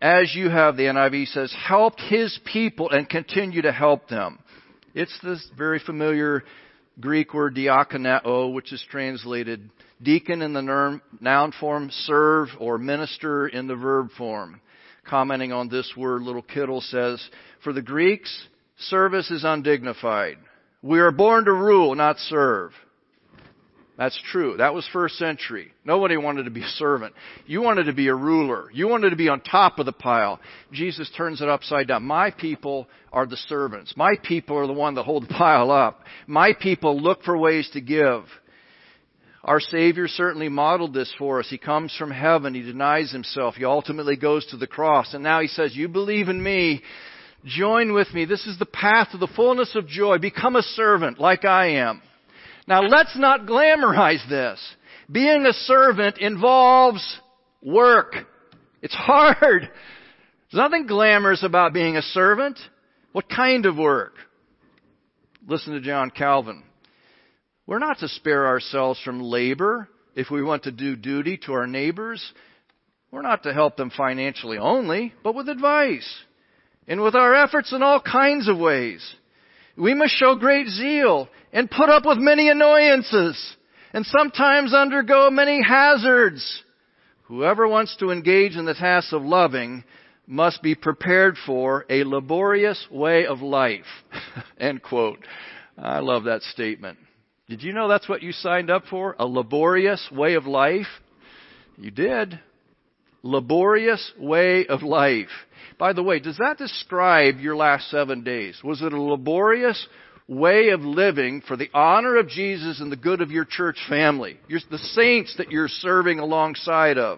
as you have, the NIV says, helped His people and continue to help them. It's this very familiar Greek word diakoneo, which is translated deacon in the noun form, serve or minister in the verb form. Commenting on this word, Little Kittle says, for the Greeks, service is undignified. We are born to rule, not serve. That's true. That was first century. Nobody wanted to be a servant. You wanted to be a ruler. You wanted to be on top of the pile. Jesus turns it upside down. My people are the servants. My people are the one that hold the pile up. My people look for ways to give. Our Savior certainly modeled this for us. He comes from heaven. He denies Himself. He ultimately goes to the cross. And now He says, you believe in me. Join with me. This is the path to the fullness of joy. Become a servant like I am. Now let's not glamorize this. Being a servant involves work. It's hard. There's nothing glamorous about being a servant. What kind of work? Listen to John Calvin. We're not to spare ourselves from labor if we want to do duty to our neighbors. We're not to help them financially only, but with advice and with our efforts in all kinds of ways. We must show great zeal and put up with many annoyances and sometimes undergo many hazards. Whoever wants to engage in the task of loving must be prepared for a laborious way of life. End quote. I love that statement. Did you know that's what you signed up for? A laborious way of life? You did. Laborious way of life. By the way, does that describe your last 7 days? Was it a laborious way of living for the honor of Jesus and the good of your church family? The saints that you're serving alongside of.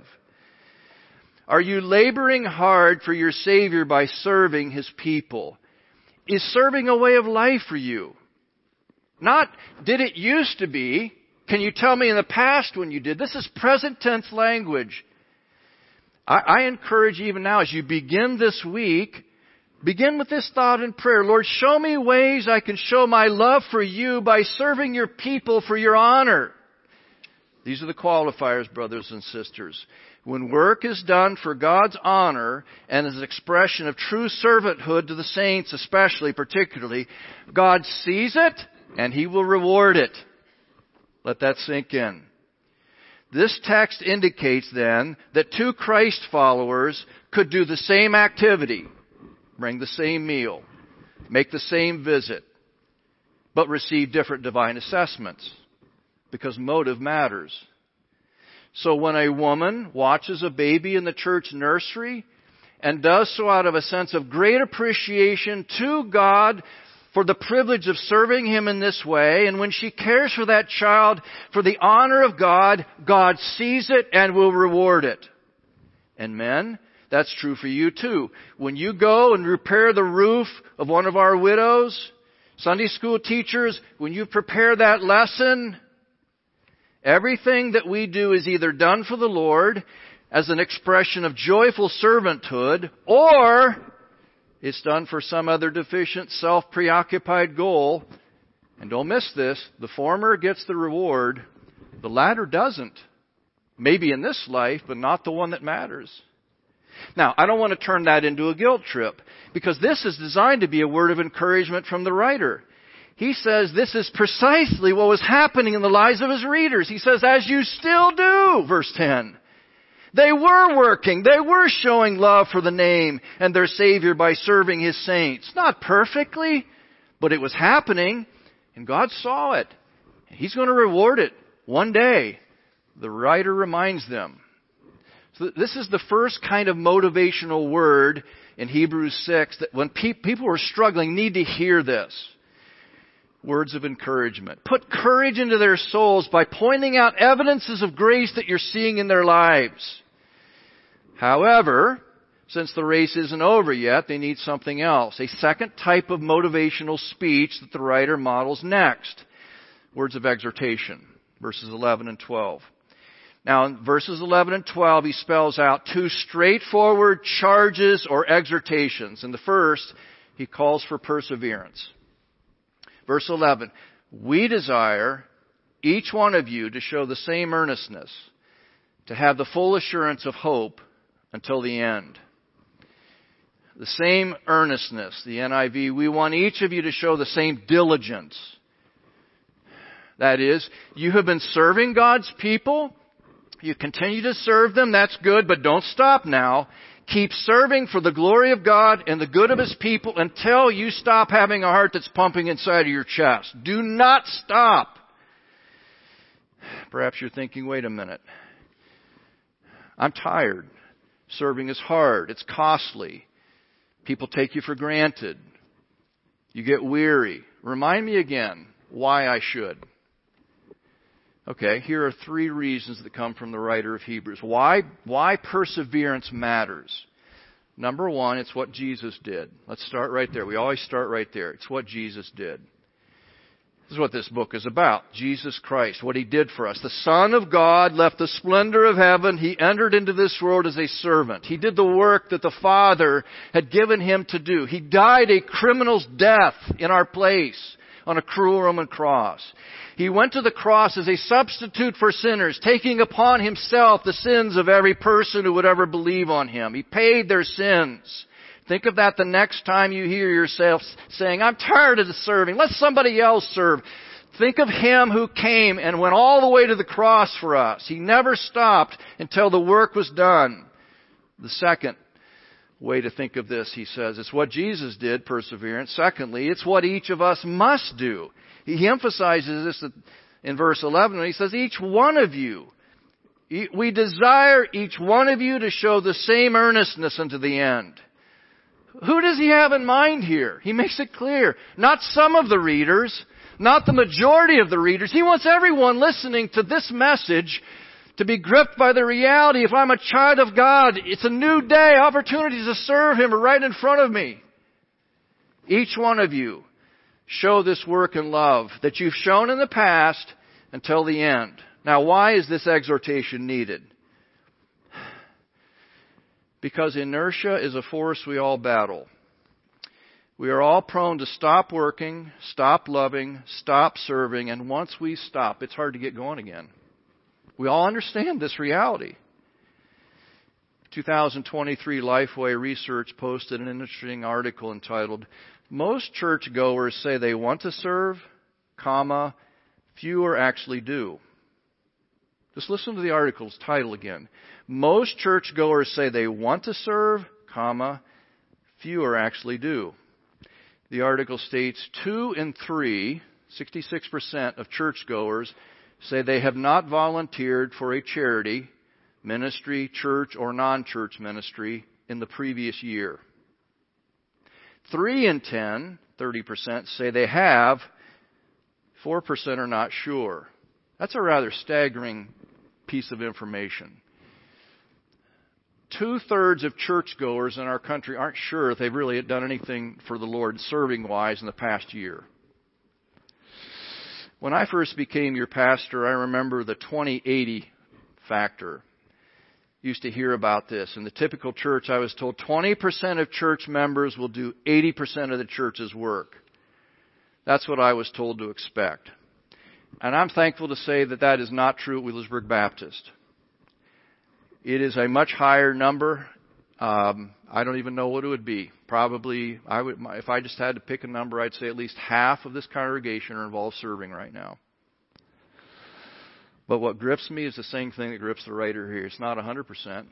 Are you laboring hard for your Savior by serving His people? Is serving a way of life for you? Not, did it used to be? Can you tell me in the past when you did? This is present tense language. I encourage you even now as you begin this week, begin with this thought in prayer. Lord, show me ways I can show my love for you by serving your people for your honor. These are the qualifiers, brothers and sisters. When work is done for God's honor and as an expression of true servanthood to the saints, especially, particularly, God sees it and He will reward it. Let that sink in. This text indicates then that two Christ followers could do the same activity, bring the same meal, make the same visit, but receive different divine assessments because motive matters. So when a woman watches a baby in the church nursery and does so out of a sense of great appreciation to God for the privilege of serving Him in this way, and when she cares for that child for the honor of God, God sees it and will reward it. And men, that's true for you too. When you go and repair the roof of one of our widows, Sunday school teachers, when you prepare that lesson, everything that we do is either done for the Lord as an expression of joyful servanthood, or it's done for some other deficient, self-preoccupied goal. And don't miss this, the former gets the reward, the latter doesn't. Maybe in this life, but not the one that matters. Now, I don't want to turn that into a guilt trip, because this is designed to be a word of encouragement from the writer. He says this is precisely what was happening in the lives of his readers. He says, as you still do, verse 10. They were working. They were showing love for the name and their Savior by serving His saints. Not perfectly, but it was happening, and God saw it. He's going to reward it one day. The writer reminds them. So this is the first kind of motivational word in Hebrews 6 that when people who are struggling need to hear this. Words of encouragement. Put courage into their souls by pointing out evidences of grace that you're seeing in their lives. However, since the race isn't over yet, they need something else. A second type of motivational speech that the writer models next. Words of exhortation. Verses 11 and 12. Now, in verses 11 and 12, he spells out two straightforward charges or exhortations. In the first, he calls for perseverance. Verse 11, we desire each one of you to show the same earnestness, to have the full assurance of hope until the end. the same earnestness, the NIV. We want each of you to show the same diligence. That is, you have been serving God's people. You continue to serve them. That's good, but don't stop now. Keep serving for the glory of God and the good of His people until you stop having a heart that's pumping inside of your chest. Do not stop. Perhaps you're thinking, wait a minute. I'm tired. Serving is hard. It's costly. People take you for granted. You get weary. Remind me again why I should. Okay, here are 3 reasons that come from the writer of Hebrews. Why perseverance matters. Number 1, it's what Jesus did. Let's start right there. We always start right there. It's what Jesus did. This is what this book is about. Jesus Christ, what He did for us. The Son of God left the splendor of heaven. He entered into this world as a servant. He did the work that the Father had given Him to do. He died a criminal's death in our place on a cruel Roman cross. He went to the cross as a substitute for sinners, taking upon Himself the sins of every person who would ever believe on Him. He paid their sins. Think of that the next time you hear yourself saying, I'm tired of serving. Let somebody else serve. Think of Him who came and went all the way to the cross for us. He never stopped until the work was done. The second way to think of this, he says, it's what Jesus did, perseverance. Secondly, it's what each of us must do. He emphasizes this in verse 11 when he says, each one of you, we desire each one of you to show the same earnestness unto the end. Who does he have in mind here? He makes it clear. Not some of the readers, not the majority of the readers. He wants everyone listening to this message to be gripped by the reality, if I'm a child of God, it's a new day. Opportunities to serve Him are right in front of me. Each one of you, show this work and love that you've shown in the past until the end. Now, why is this exhortation needed? Because inertia is a force we all battle. We are all prone to stop working, stop loving, stop serving, and once we stop, it's hard to get going again. We all understand this reality. 2023 Lifeway Research posted an interesting article entitled, Most churchgoers say they want to serve, comma, fewer actually do. Just listen to the article's title again. Most churchgoers say they want to serve, comma, fewer actually do. The article states 2 in 3, 66% of churchgoers say they have not volunteered for a charity, ministry, church, or non-church ministry in the previous year. 3 in 10, 30%, say they have. 4% are not sure. That's a rather staggering piece of information. 2/3 of churchgoers in our country aren't sure if they've really done anything for the Lord serving-wise in the past year. When I first became your pastor, I remember the 20-80 factor. Used to hear about this. In the typical church, I was told 20% of church members will do 80% of the church's work. That's what I was told to expect. And I'm thankful to say that that is not true at Wheelersburg Baptist. It is a much higher number. I don't even know what it would be. Probably, if I just had to pick a number, I'd say at least half of this congregation are involved serving right now. But what grips me is the same thing that grips the writer here. It's not 100%.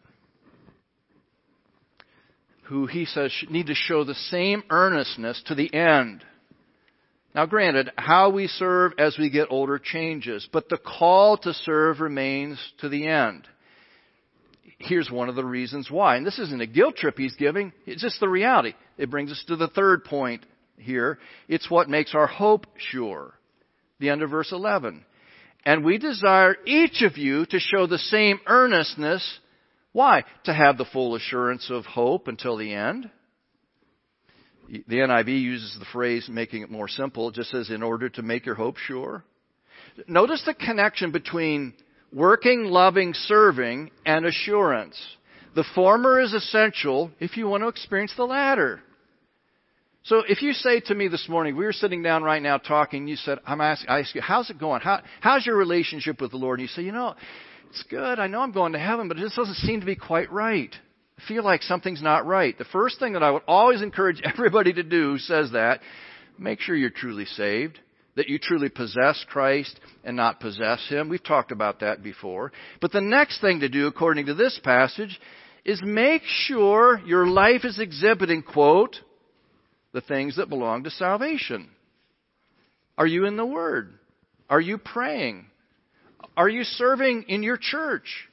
Who he says need to show the same earnestness to the end. Now granted, how we serve as we get older changes, but the call to serve remains to the end. Here's one of the reasons why. And this isn't a guilt trip he's giving. It's just the reality. It brings us to the third point here. It's what makes our hope sure. The end of verse 11. And we desire each of you to show the same earnestness. Why? To have the full assurance of hope until the end. The NIV uses the phrase, making it more simple. It just says, in order to make your hope sure. Notice the connection between working, loving, serving, and assurance. The former is essential if you want to experience the latter. So if you say to me this morning, we were sitting down right now talking, you said, I ask you, how's it going? How's your relationship with the Lord? And you say, it's good. I know I'm going to heaven, but it just doesn't seem to be quite right. feel like something's not right, the first thing that I would always encourage everybody to do who says that, make sure you're truly saved, that you truly possess Christ and not possess Him. We've talked about that before. But the next thing to do, according to this passage, is make sure your life is exhibiting, quote, the things that belong to salvation. Are you in the Word? Are you praying? Are you serving in your church?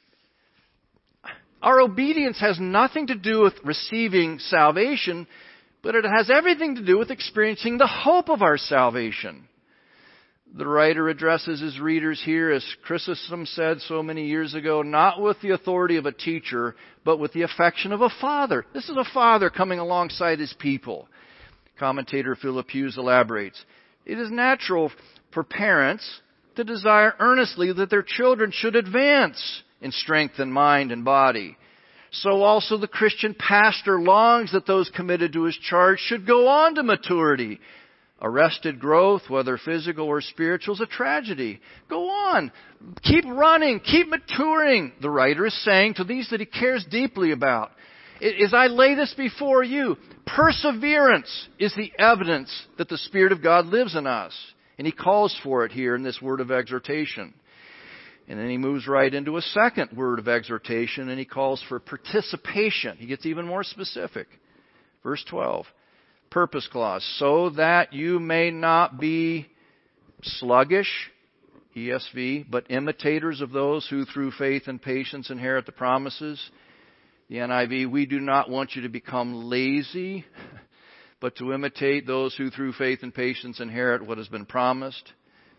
Our obedience has nothing to do with receiving salvation, but it has everything to do with experiencing the hope of our salvation. The writer addresses his readers here, as Chrysostom said so many years ago, not with the authority of a teacher, but with the affection of a father. This is a father coming alongside his people. Commentator Philip Hughes elaborates, it is natural for parents to desire earnestly that their children should advance in strength and mind and body. So also the Christian pastor longs that those committed to his charge should go on to maturity. Arrested growth, whether physical or spiritual, is a tragedy. Go on. Keep running. Keep maturing, the writer is saying to these that he cares deeply about. As I lay this before you, perseverance is the evidence that the Spirit of God lives in us. And he calls for it here in this word of exhortation. And then he moves right into a second word of exhortation, and he calls for participation. He gets even more specific. Verse 12, purpose clause, so that you may not be sluggish, ESV, but imitators of those who through faith and patience inherit the promises. The NIV, we do not want you to become lazy, but to imitate those who through faith and patience inherit what has been promised.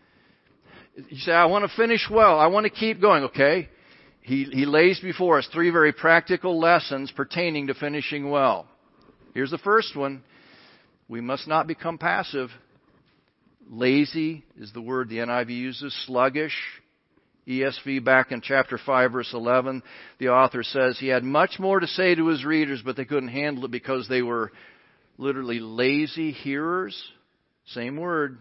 You say, I want to finish well. I want to keep going. Okay. He lays before us three very practical lessons pertaining to finishing well. Here's the first one. We must not become passive. Lazy is the word the NIV uses. Sluggish. ESV back in chapter 5, verse 11, the author says he had much more to say to his readers, but they couldn't handle it because they were literally lazy hearers. Same word.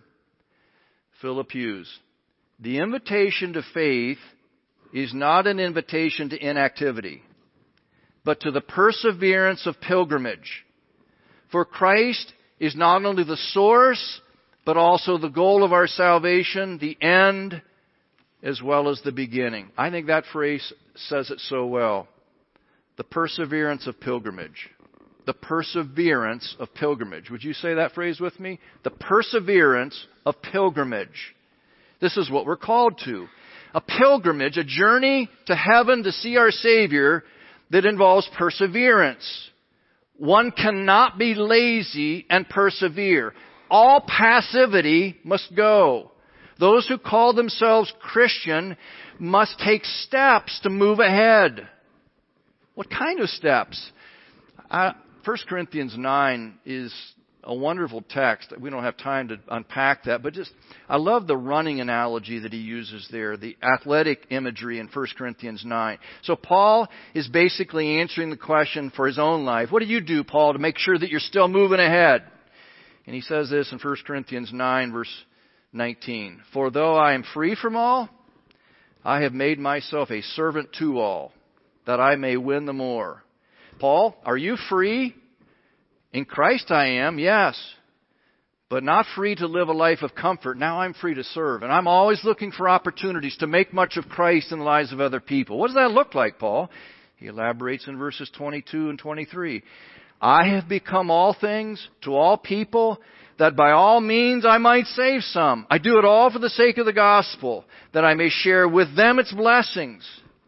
Philip Hughes. The invitation to faith is not an invitation to inactivity, but to the perseverance of pilgrimage. For Christ is not only the source, but also the goal of our salvation, the end, as well as the beginning. I think that phrase says it so well. The perseverance of pilgrimage. The perseverance of pilgrimage. Would you say that phrase with me? The perseverance of pilgrimage. This is what we're called to. A pilgrimage, a journey to heaven to see our Savior that involves perseverance. One cannot be lazy and persevere. All passivity must go. Those who call themselves Christian must take steps to move ahead. What kind of steps? 1 Corinthians 9 is a wonderful text. We don't have time to unpack that, but I love the running analogy that he uses there, the athletic imagery in 1 Corinthians 9. So Paul is basically answering the question for his own life. What do you do, Paul, to make sure that you're still moving ahead? And he says this in 1 Corinthians 9, verse 19. For though I am free from all, I have made myself a servant to all, that I may win the more. Paul, are you free? In Christ I am, yes, but not free to live a life of comfort. Now I'm free to serve, and I'm always looking for opportunities to make much of Christ in the lives of other people. What does that look like, Paul? He elaborates in verses 22 and 23. I have become all things to all people, that by all means I might save some. I do it all for the sake of the gospel, that I may share with them its blessings.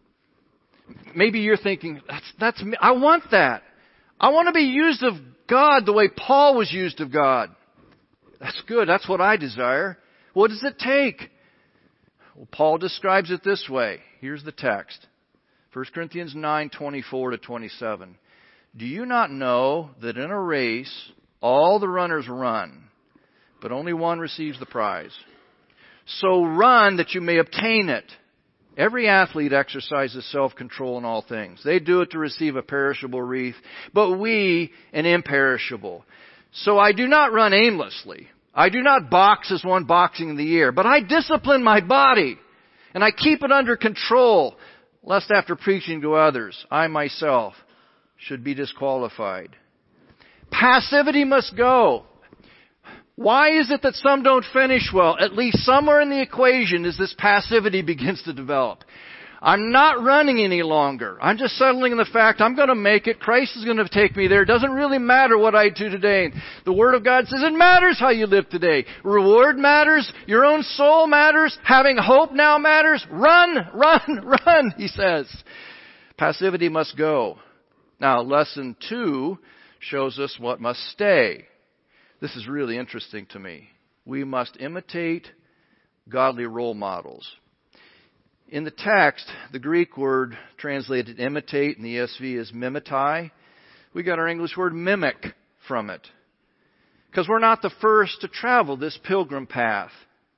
Maybe you're thinking, that's me. I want that. I want to be used of God the way Paul was used of God. That's good. That's what I desire. What does it take? Well, Paul describes it this way. Here's the text. 1 Corinthians 9:24 to 27. Do you not know that in a race all the runners run, but only one receives the prize? So run that you may obtain it. Every athlete exercises self-control in all things. They do it to receive a perishable wreath, but we an imperishable. So I do not run aimlessly. I do not box as one boxing in the air, but I discipline my body, and I keep it under control, lest after preaching to others, I myself should be disqualified. Passivity must go. Why is it that some don't finish well? At least somewhere in the equation is this passivity begins to develop. I'm not running any longer. I'm just settling in the fact I'm going to make it. Christ is going to take me there. It doesn't really matter what I do today. The Word of God says it matters how you live today. Reward matters. Your own soul matters. Having hope now matters. Run, run, run, he says. Passivity must go. Now, lesson 2 shows us what must stay. This is really interesting to me. We must imitate godly role models. In the text, the Greek word translated imitate in the ESV is mimetai. We got our English word mimic from it. Because we're not the first to travel this pilgrim path.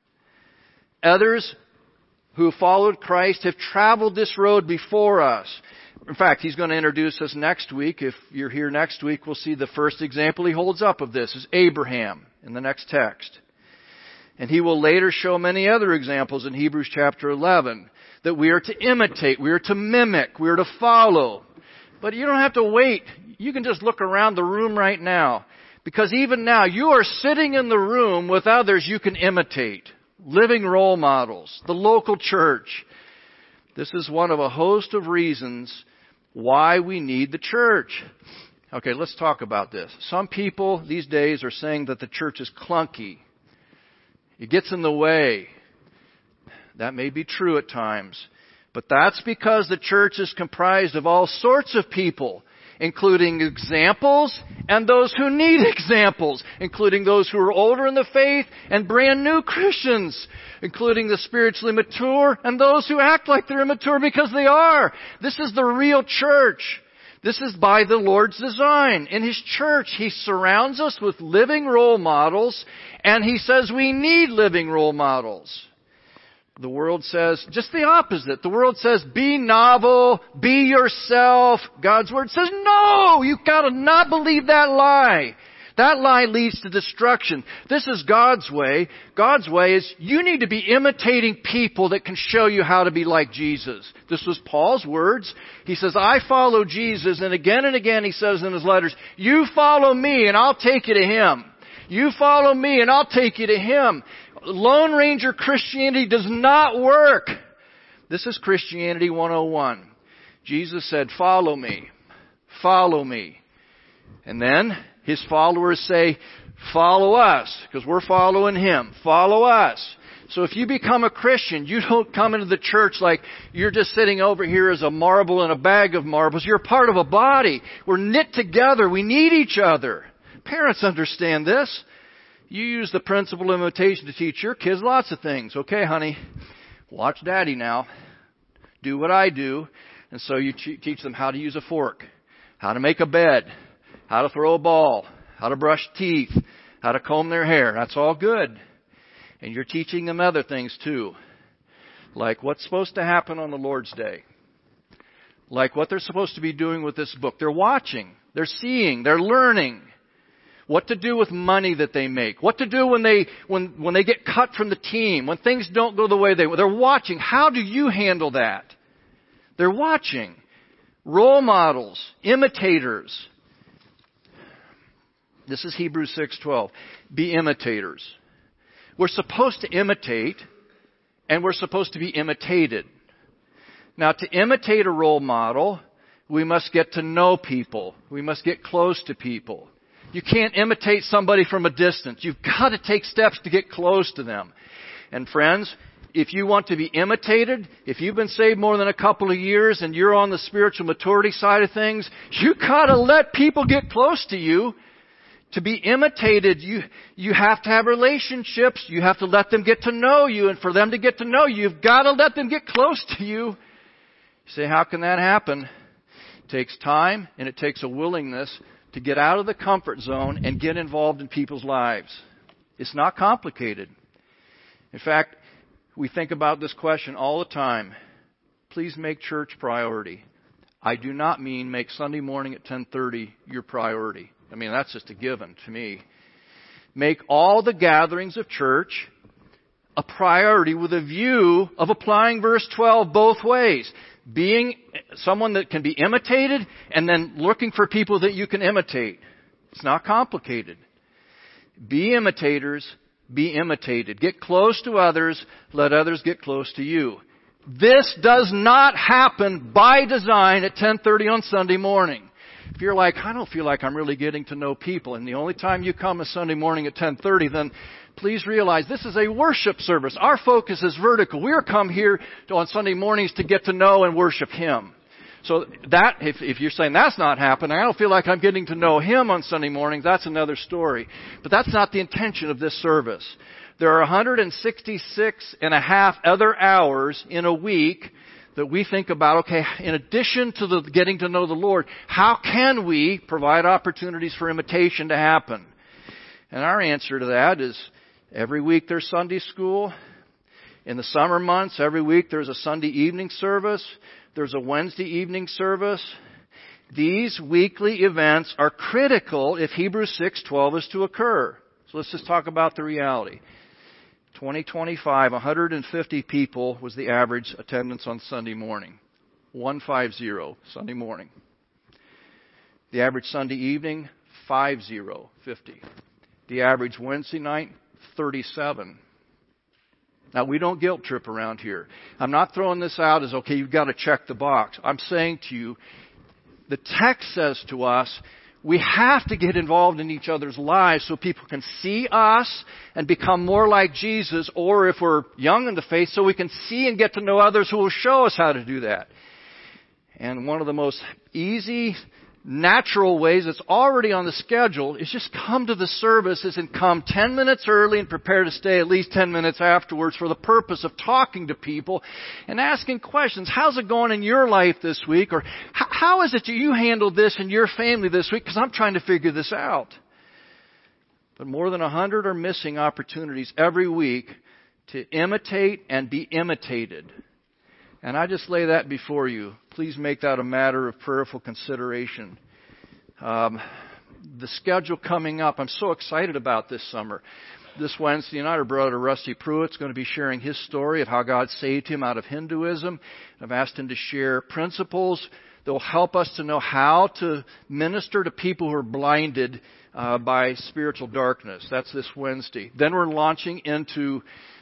Others who followed Christ have traveled this road before us. In fact, he's going to introduce us next week. If you're here next week, we'll see the first example he holds up of this is Abraham in the next text. And he will later show many other examples in Hebrews chapter 11 that we are to imitate, we are to mimic, we are to follow. But you don't have to wait. You can just look around the room right now. Because even now, you are sitting in the room with others you can imitate. Living role models, the local church. This is one of a host of reasons why we need the church. Okay, let's talk about this. Some people these days are saying that the church is clunky. It gets in the way. That may be true at times. But that's because the church is comprised of all sorts of people, including examples and those who need examples, including those who are older in the faith and brand new Christians, including the spiritually mature and those who act like they're immature because they are. This is the real church. This is by the Lord's design. In His church, He surrounds us with living role models, and He says we need living role models. The world says just the opposite. The world says, be novel, be yourself. God's Word says, no, you've got to not believe that lie. That lie leads to destruction. This is God's way. God's way is you need to be imitating people that can show you how to be like Jesus. This was Paul's words. He says, I follow Jesus. And again he says in his letters, you follow me and I'll take you to Him. You follow me and I'll take you to Him. Lone Ranger Christianity does not work. This is Christianity 101. Jesus said, follow me. Follow me. And then His followers say, follow us, because we're following Him. Follow us. So if you become a Christian, you don't come into the church like you're just sitting over here as a marble in a bag of marbles. You're part of a body. We're knit together. We need each other. Parents understand this. You use the principle of imitation to teach your kids lots of things. Okay, honey, watch Daddy now. Do what I do. And so you teach them how to use a fork, how to make a bed, how to throw a ball, how to brush teeth, how to comb their hair. That's all good. And you're teaching them other things too. Like what's supposed to happen on the Lord's Day. Like what they're supposed to be doing with this book. They're watching. They're seeing. They're learning. What to do with money that they make. What to do when they get cut from the team. When things don't go the way they want. They're watching. How do you handle that? They're watching. Role models. Imitators. This is Hebrews 6:12. Be imitators. We're supposed to imitate, and we're supposed to be imitated. Now, to imitate a role model, we must get to know people. We must get close to people. You can't imitate somebody from a distance. You've got to take steps to get close to them. And friends, if you want to be imitated, if you've been saved more than a couple of years and you're on the spiritual maturity side of things, you got to let people get close to you. To be imitated, you have to have relationships. You have to let them get to know you. And for them to get to know you, you've got to let them get close to you. You say, how can that happen? It takes time and it takes a willingness to get out of the comfort zone and get involved in people's lives. It's not complicated. In fact, we think about this question all the time. Please make church priority. I do not mean make Sunday morning at 10:30 your priority. I mean, that's just a given to me. Make all the gatherings of church a priority with a view of applying verse 12 both ways. Being someone that can be imitated and then looking for people that you can imitate. It's not complicated. Be imitators, be imitated. Get close to others, let others get close to you. This does not happen by design at 10:30 on Sunday morning. If you're like, I don't feel like I'm really getting to know people, and the only time you come is Sunday morning at 10:30, then please realize this is a worship service. Our focus is vertical. We are come here on Sunday mornings to get to know and worship Him. So that, if you're saying that's not happening, I don't feel like I'm getting to know Him on Sunday mornings, that's another story. But that's not the intention of this service. There are 166 and a half other hours in a week that we think about, okay, in addition to the getting to know the Lord, how can we provide opportunities for imitation to happen? And our answer to that is every week there's Sunday school. In the summer months, every week there's a Sunday evening service. There's a Wednesday evening service. These weekly events are critical if Hebrews 6:12 is to occur. So let's just talk about the reality. 2025, 150 people was the average attendance on Sunday morning. 150 Sunday morning. The average Sunday evening, 50. The average Wednesday night, 37. Now, we don't guilt trip around here. I'm not throwing this out as, okay, you've got to check the box. I'm saying to you, the text says to us, we have to get involved in each other's lives so people can see us and become more like Jesus, or if we're young in the faith, so we can see and get to know others who will show us how to do that. And one of the most easy, natural ways that's already on the schedule is just come to the services and come 10 minutes early and prepare to stay at least 10 minutes afterwards for the purpose of talking to people and asking questions. How's it going in your life this week? Or how is it you handled this in your family this week? Because I'm trying to figure this out. But more than 100 are missing opportunities every week to imitate and be imitated. And I just lay that before you. Please make that a matter of prayerful consideration. The schedule coming up, I'm so excited about this summer. This Wednesday night, our brother Rusty Pruitt's going to be sharing his story of how God saved him out of Hinduism. I've asked him to share principles that will help us to know how to minister to people who are blinded by spiritual darkness. That's this Wednesday. Then we're launching into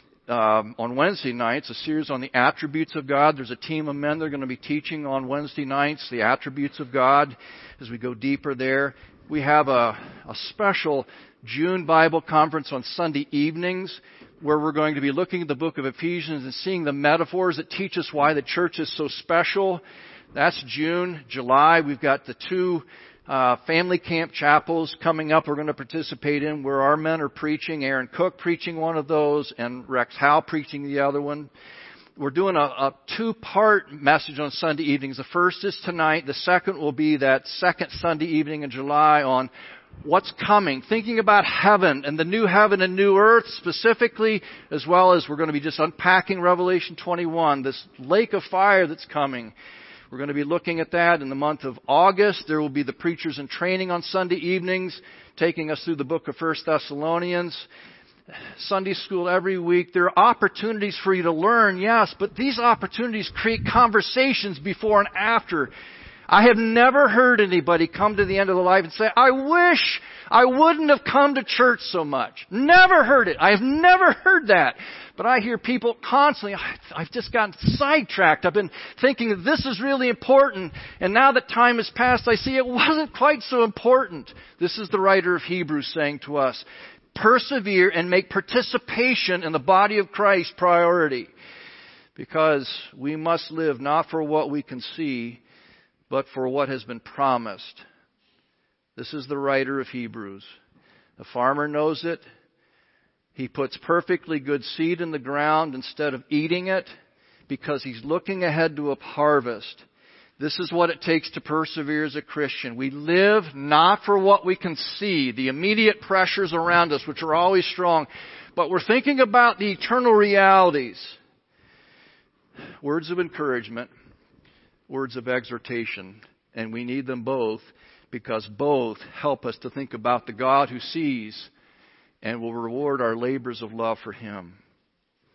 on Wednesday nights, a series on the attributes of God. There's a team of men that are going to be teaching on Wednesday nights the attributes of God as we go deeper there. We have a special June Bible conference on Sunday evenings where we're going to be looking at the book of Ephesians and seeing the metaphors that teach us why the church is so special. That's June. July, we've got the two family camp chapels coming up we're going to participate in where our men are preaching. Aaron Cook preaching one of those and Rex Howe preaching the other one. We're doing a two-part message on Sunday evenings. The first is tonight. The second will be that second Sunday evening in July on what's coming. Thinking about heaven and the new heaven and new earth specifically, as well as we're going to be just unpacking Revelation 21, this lake of fire that's coming. We're going to be looking at that in the month of August. There will be the preachers in training on Sunday evenings, taking us through the book of 1 Thessalonians. Sunday school every week. There are opportunities for you to learn, yes, but these opportunities create conversations before and after. I have never heard anybody come to the end of their life and say, I wish I wouldn't have come to church so much. Never heard it. I have never heard that. But I hear people constantly, I've just gotten sidetracked. I've been thinking that this is really important. And now that time has passed, I see it wasn't quite so important. This is the writer of Hebrews saying to us, persevere and make participation in the body of Christ priority. Because we must live not for what we can see, but for what has been promised. This is the writer of Hebrews. The farmer knows it. He puts perfectly good seed in the ground instead of eating it because he's looking ahead to a harvest. This is what it takes to persevere as a Christian. We live not for what we can see, the immediate pressures around us, which are always strong, but we're thinking about the eternal realities. Words of encouragement, words of exhortation, and we need them both because both help us to think about the God who sees and will reward our labors of love for Him.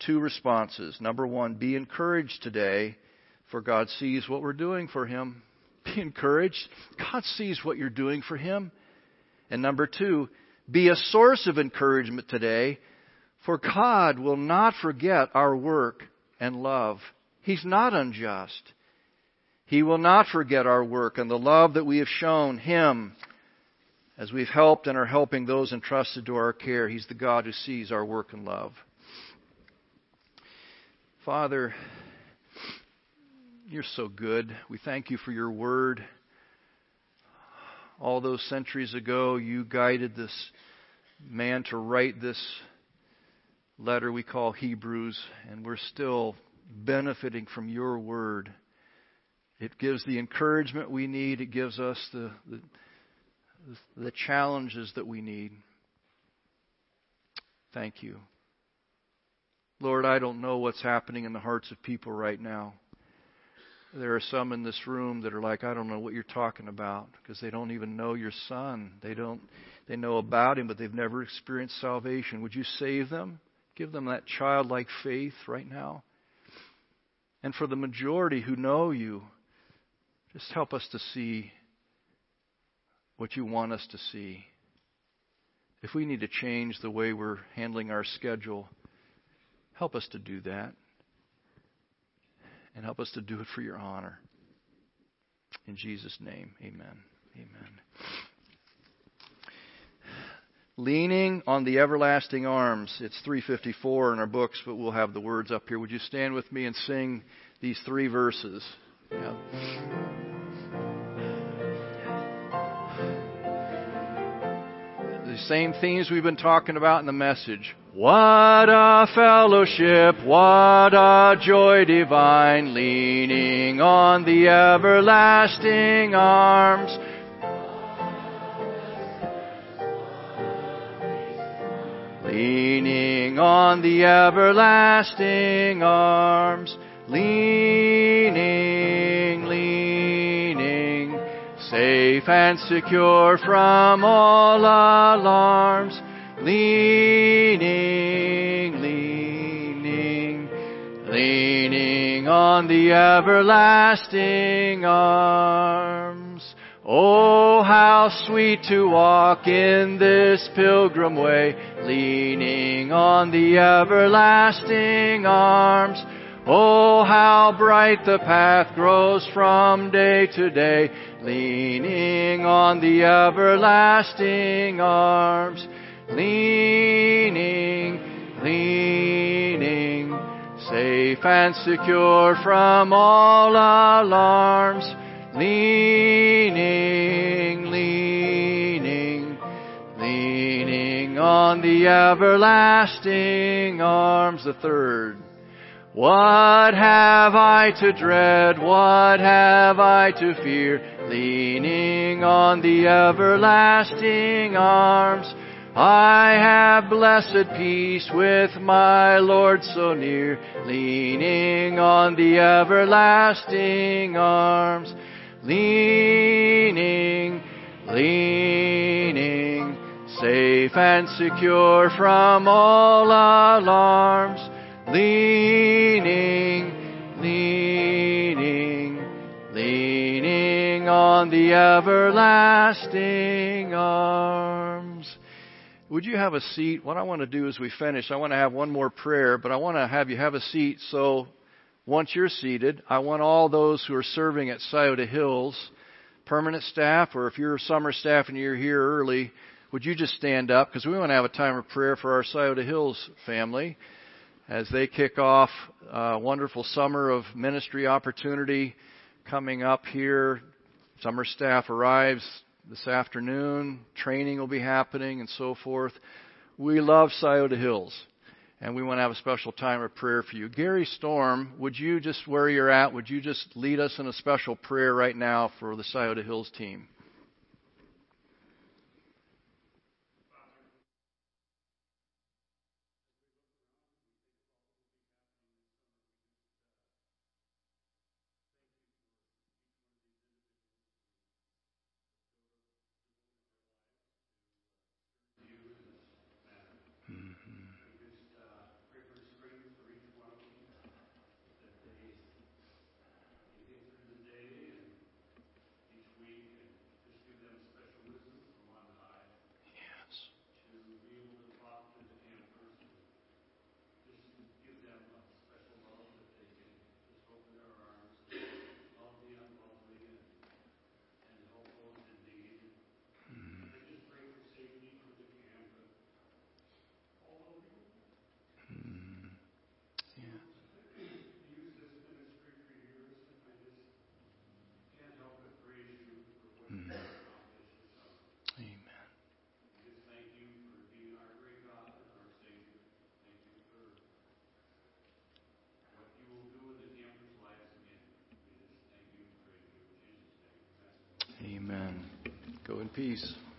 two responses. Number one, be encouraged today, for God sees what we're doing for Him. Be encouraged. God sees what you're doing for Him. And number two, be a source of encouragement today, for God will not forget our work and love. He's not unjust. He will not forget our work and the love that we have shown Him as we've helped and are helping those entrusted to our care. He's the God who sees our work and love. Father, You're so good. We thank You for Your Word. All those centuries ago, You guided this man to write this letter we call Hebrews, and we're still benefiting from Your Word. It gives the encouragement we need. It gives us the challenges that we need. Thank You. Lord, I don't know what's happening in the hearts of people right now. There are some in this room that are like, I don't know what You're talking about, because they don't even know Your Son. They know about Him, but they've never experienced salvation. Would You save them? Give them that childlike faith right now. And for the majority who know You, just help us to see what You want us to see. If we need to change the way we're handling our schedule, help us to do that. And help us to do it for Your honor. In Jesus' name, amen. Amen. Leaning on the everlasting arms. It's 354 in our books, but we'll have the words up here. Would you stand with me and sing these three verses? Yeah. The same themes we've been talking about in the message. What a fellowship, what a joy divine, leaning on the everlasting arms. Leaning on the everlasting arms, leaning, leaning, safe and secure from all alarms, leaning, leaning, leaning on the everlasting arms. Oh, how sweet to walk in this pilgrim way, leaning on the everlasting arms. Oh, how bright the path grows from day to day, leaning on the everlasting arms. Leaning, leaning, safe and secure from all alarms. Leaning, leaning, leaning on the everlasting arms. The third. What have I to dread? What have I to fear? Leaning on the everlasting arms. I have blessed peace with my Lord so near, leaning on the everlasting arms. Leaning, leaning, safe and secure from all alarms. Leaning, leaning, leaning on the everlasting arms. Would you have a seat? What I want to do as we finish, I want to have one more prayer, but I want to have you have a seat. So once you're seated, I want all those who are serving at Scioto Hills, permanent staff, or if you're summer staff and you're here early, would you just stand up? Because we want to have a time of prayer for our Scioto Hills family as they kick off a wonderful summer of ministry opportunity coming up here. Summer staff arrives this afternoon. Training will be happening and so forth. We love Scioto Hills, and we want to have a special time of prayer for you. Gary Storm, would you just, where you're at, would you just lead us in a special prayer right now for the Scioto Hills team? Amen. Go in peace.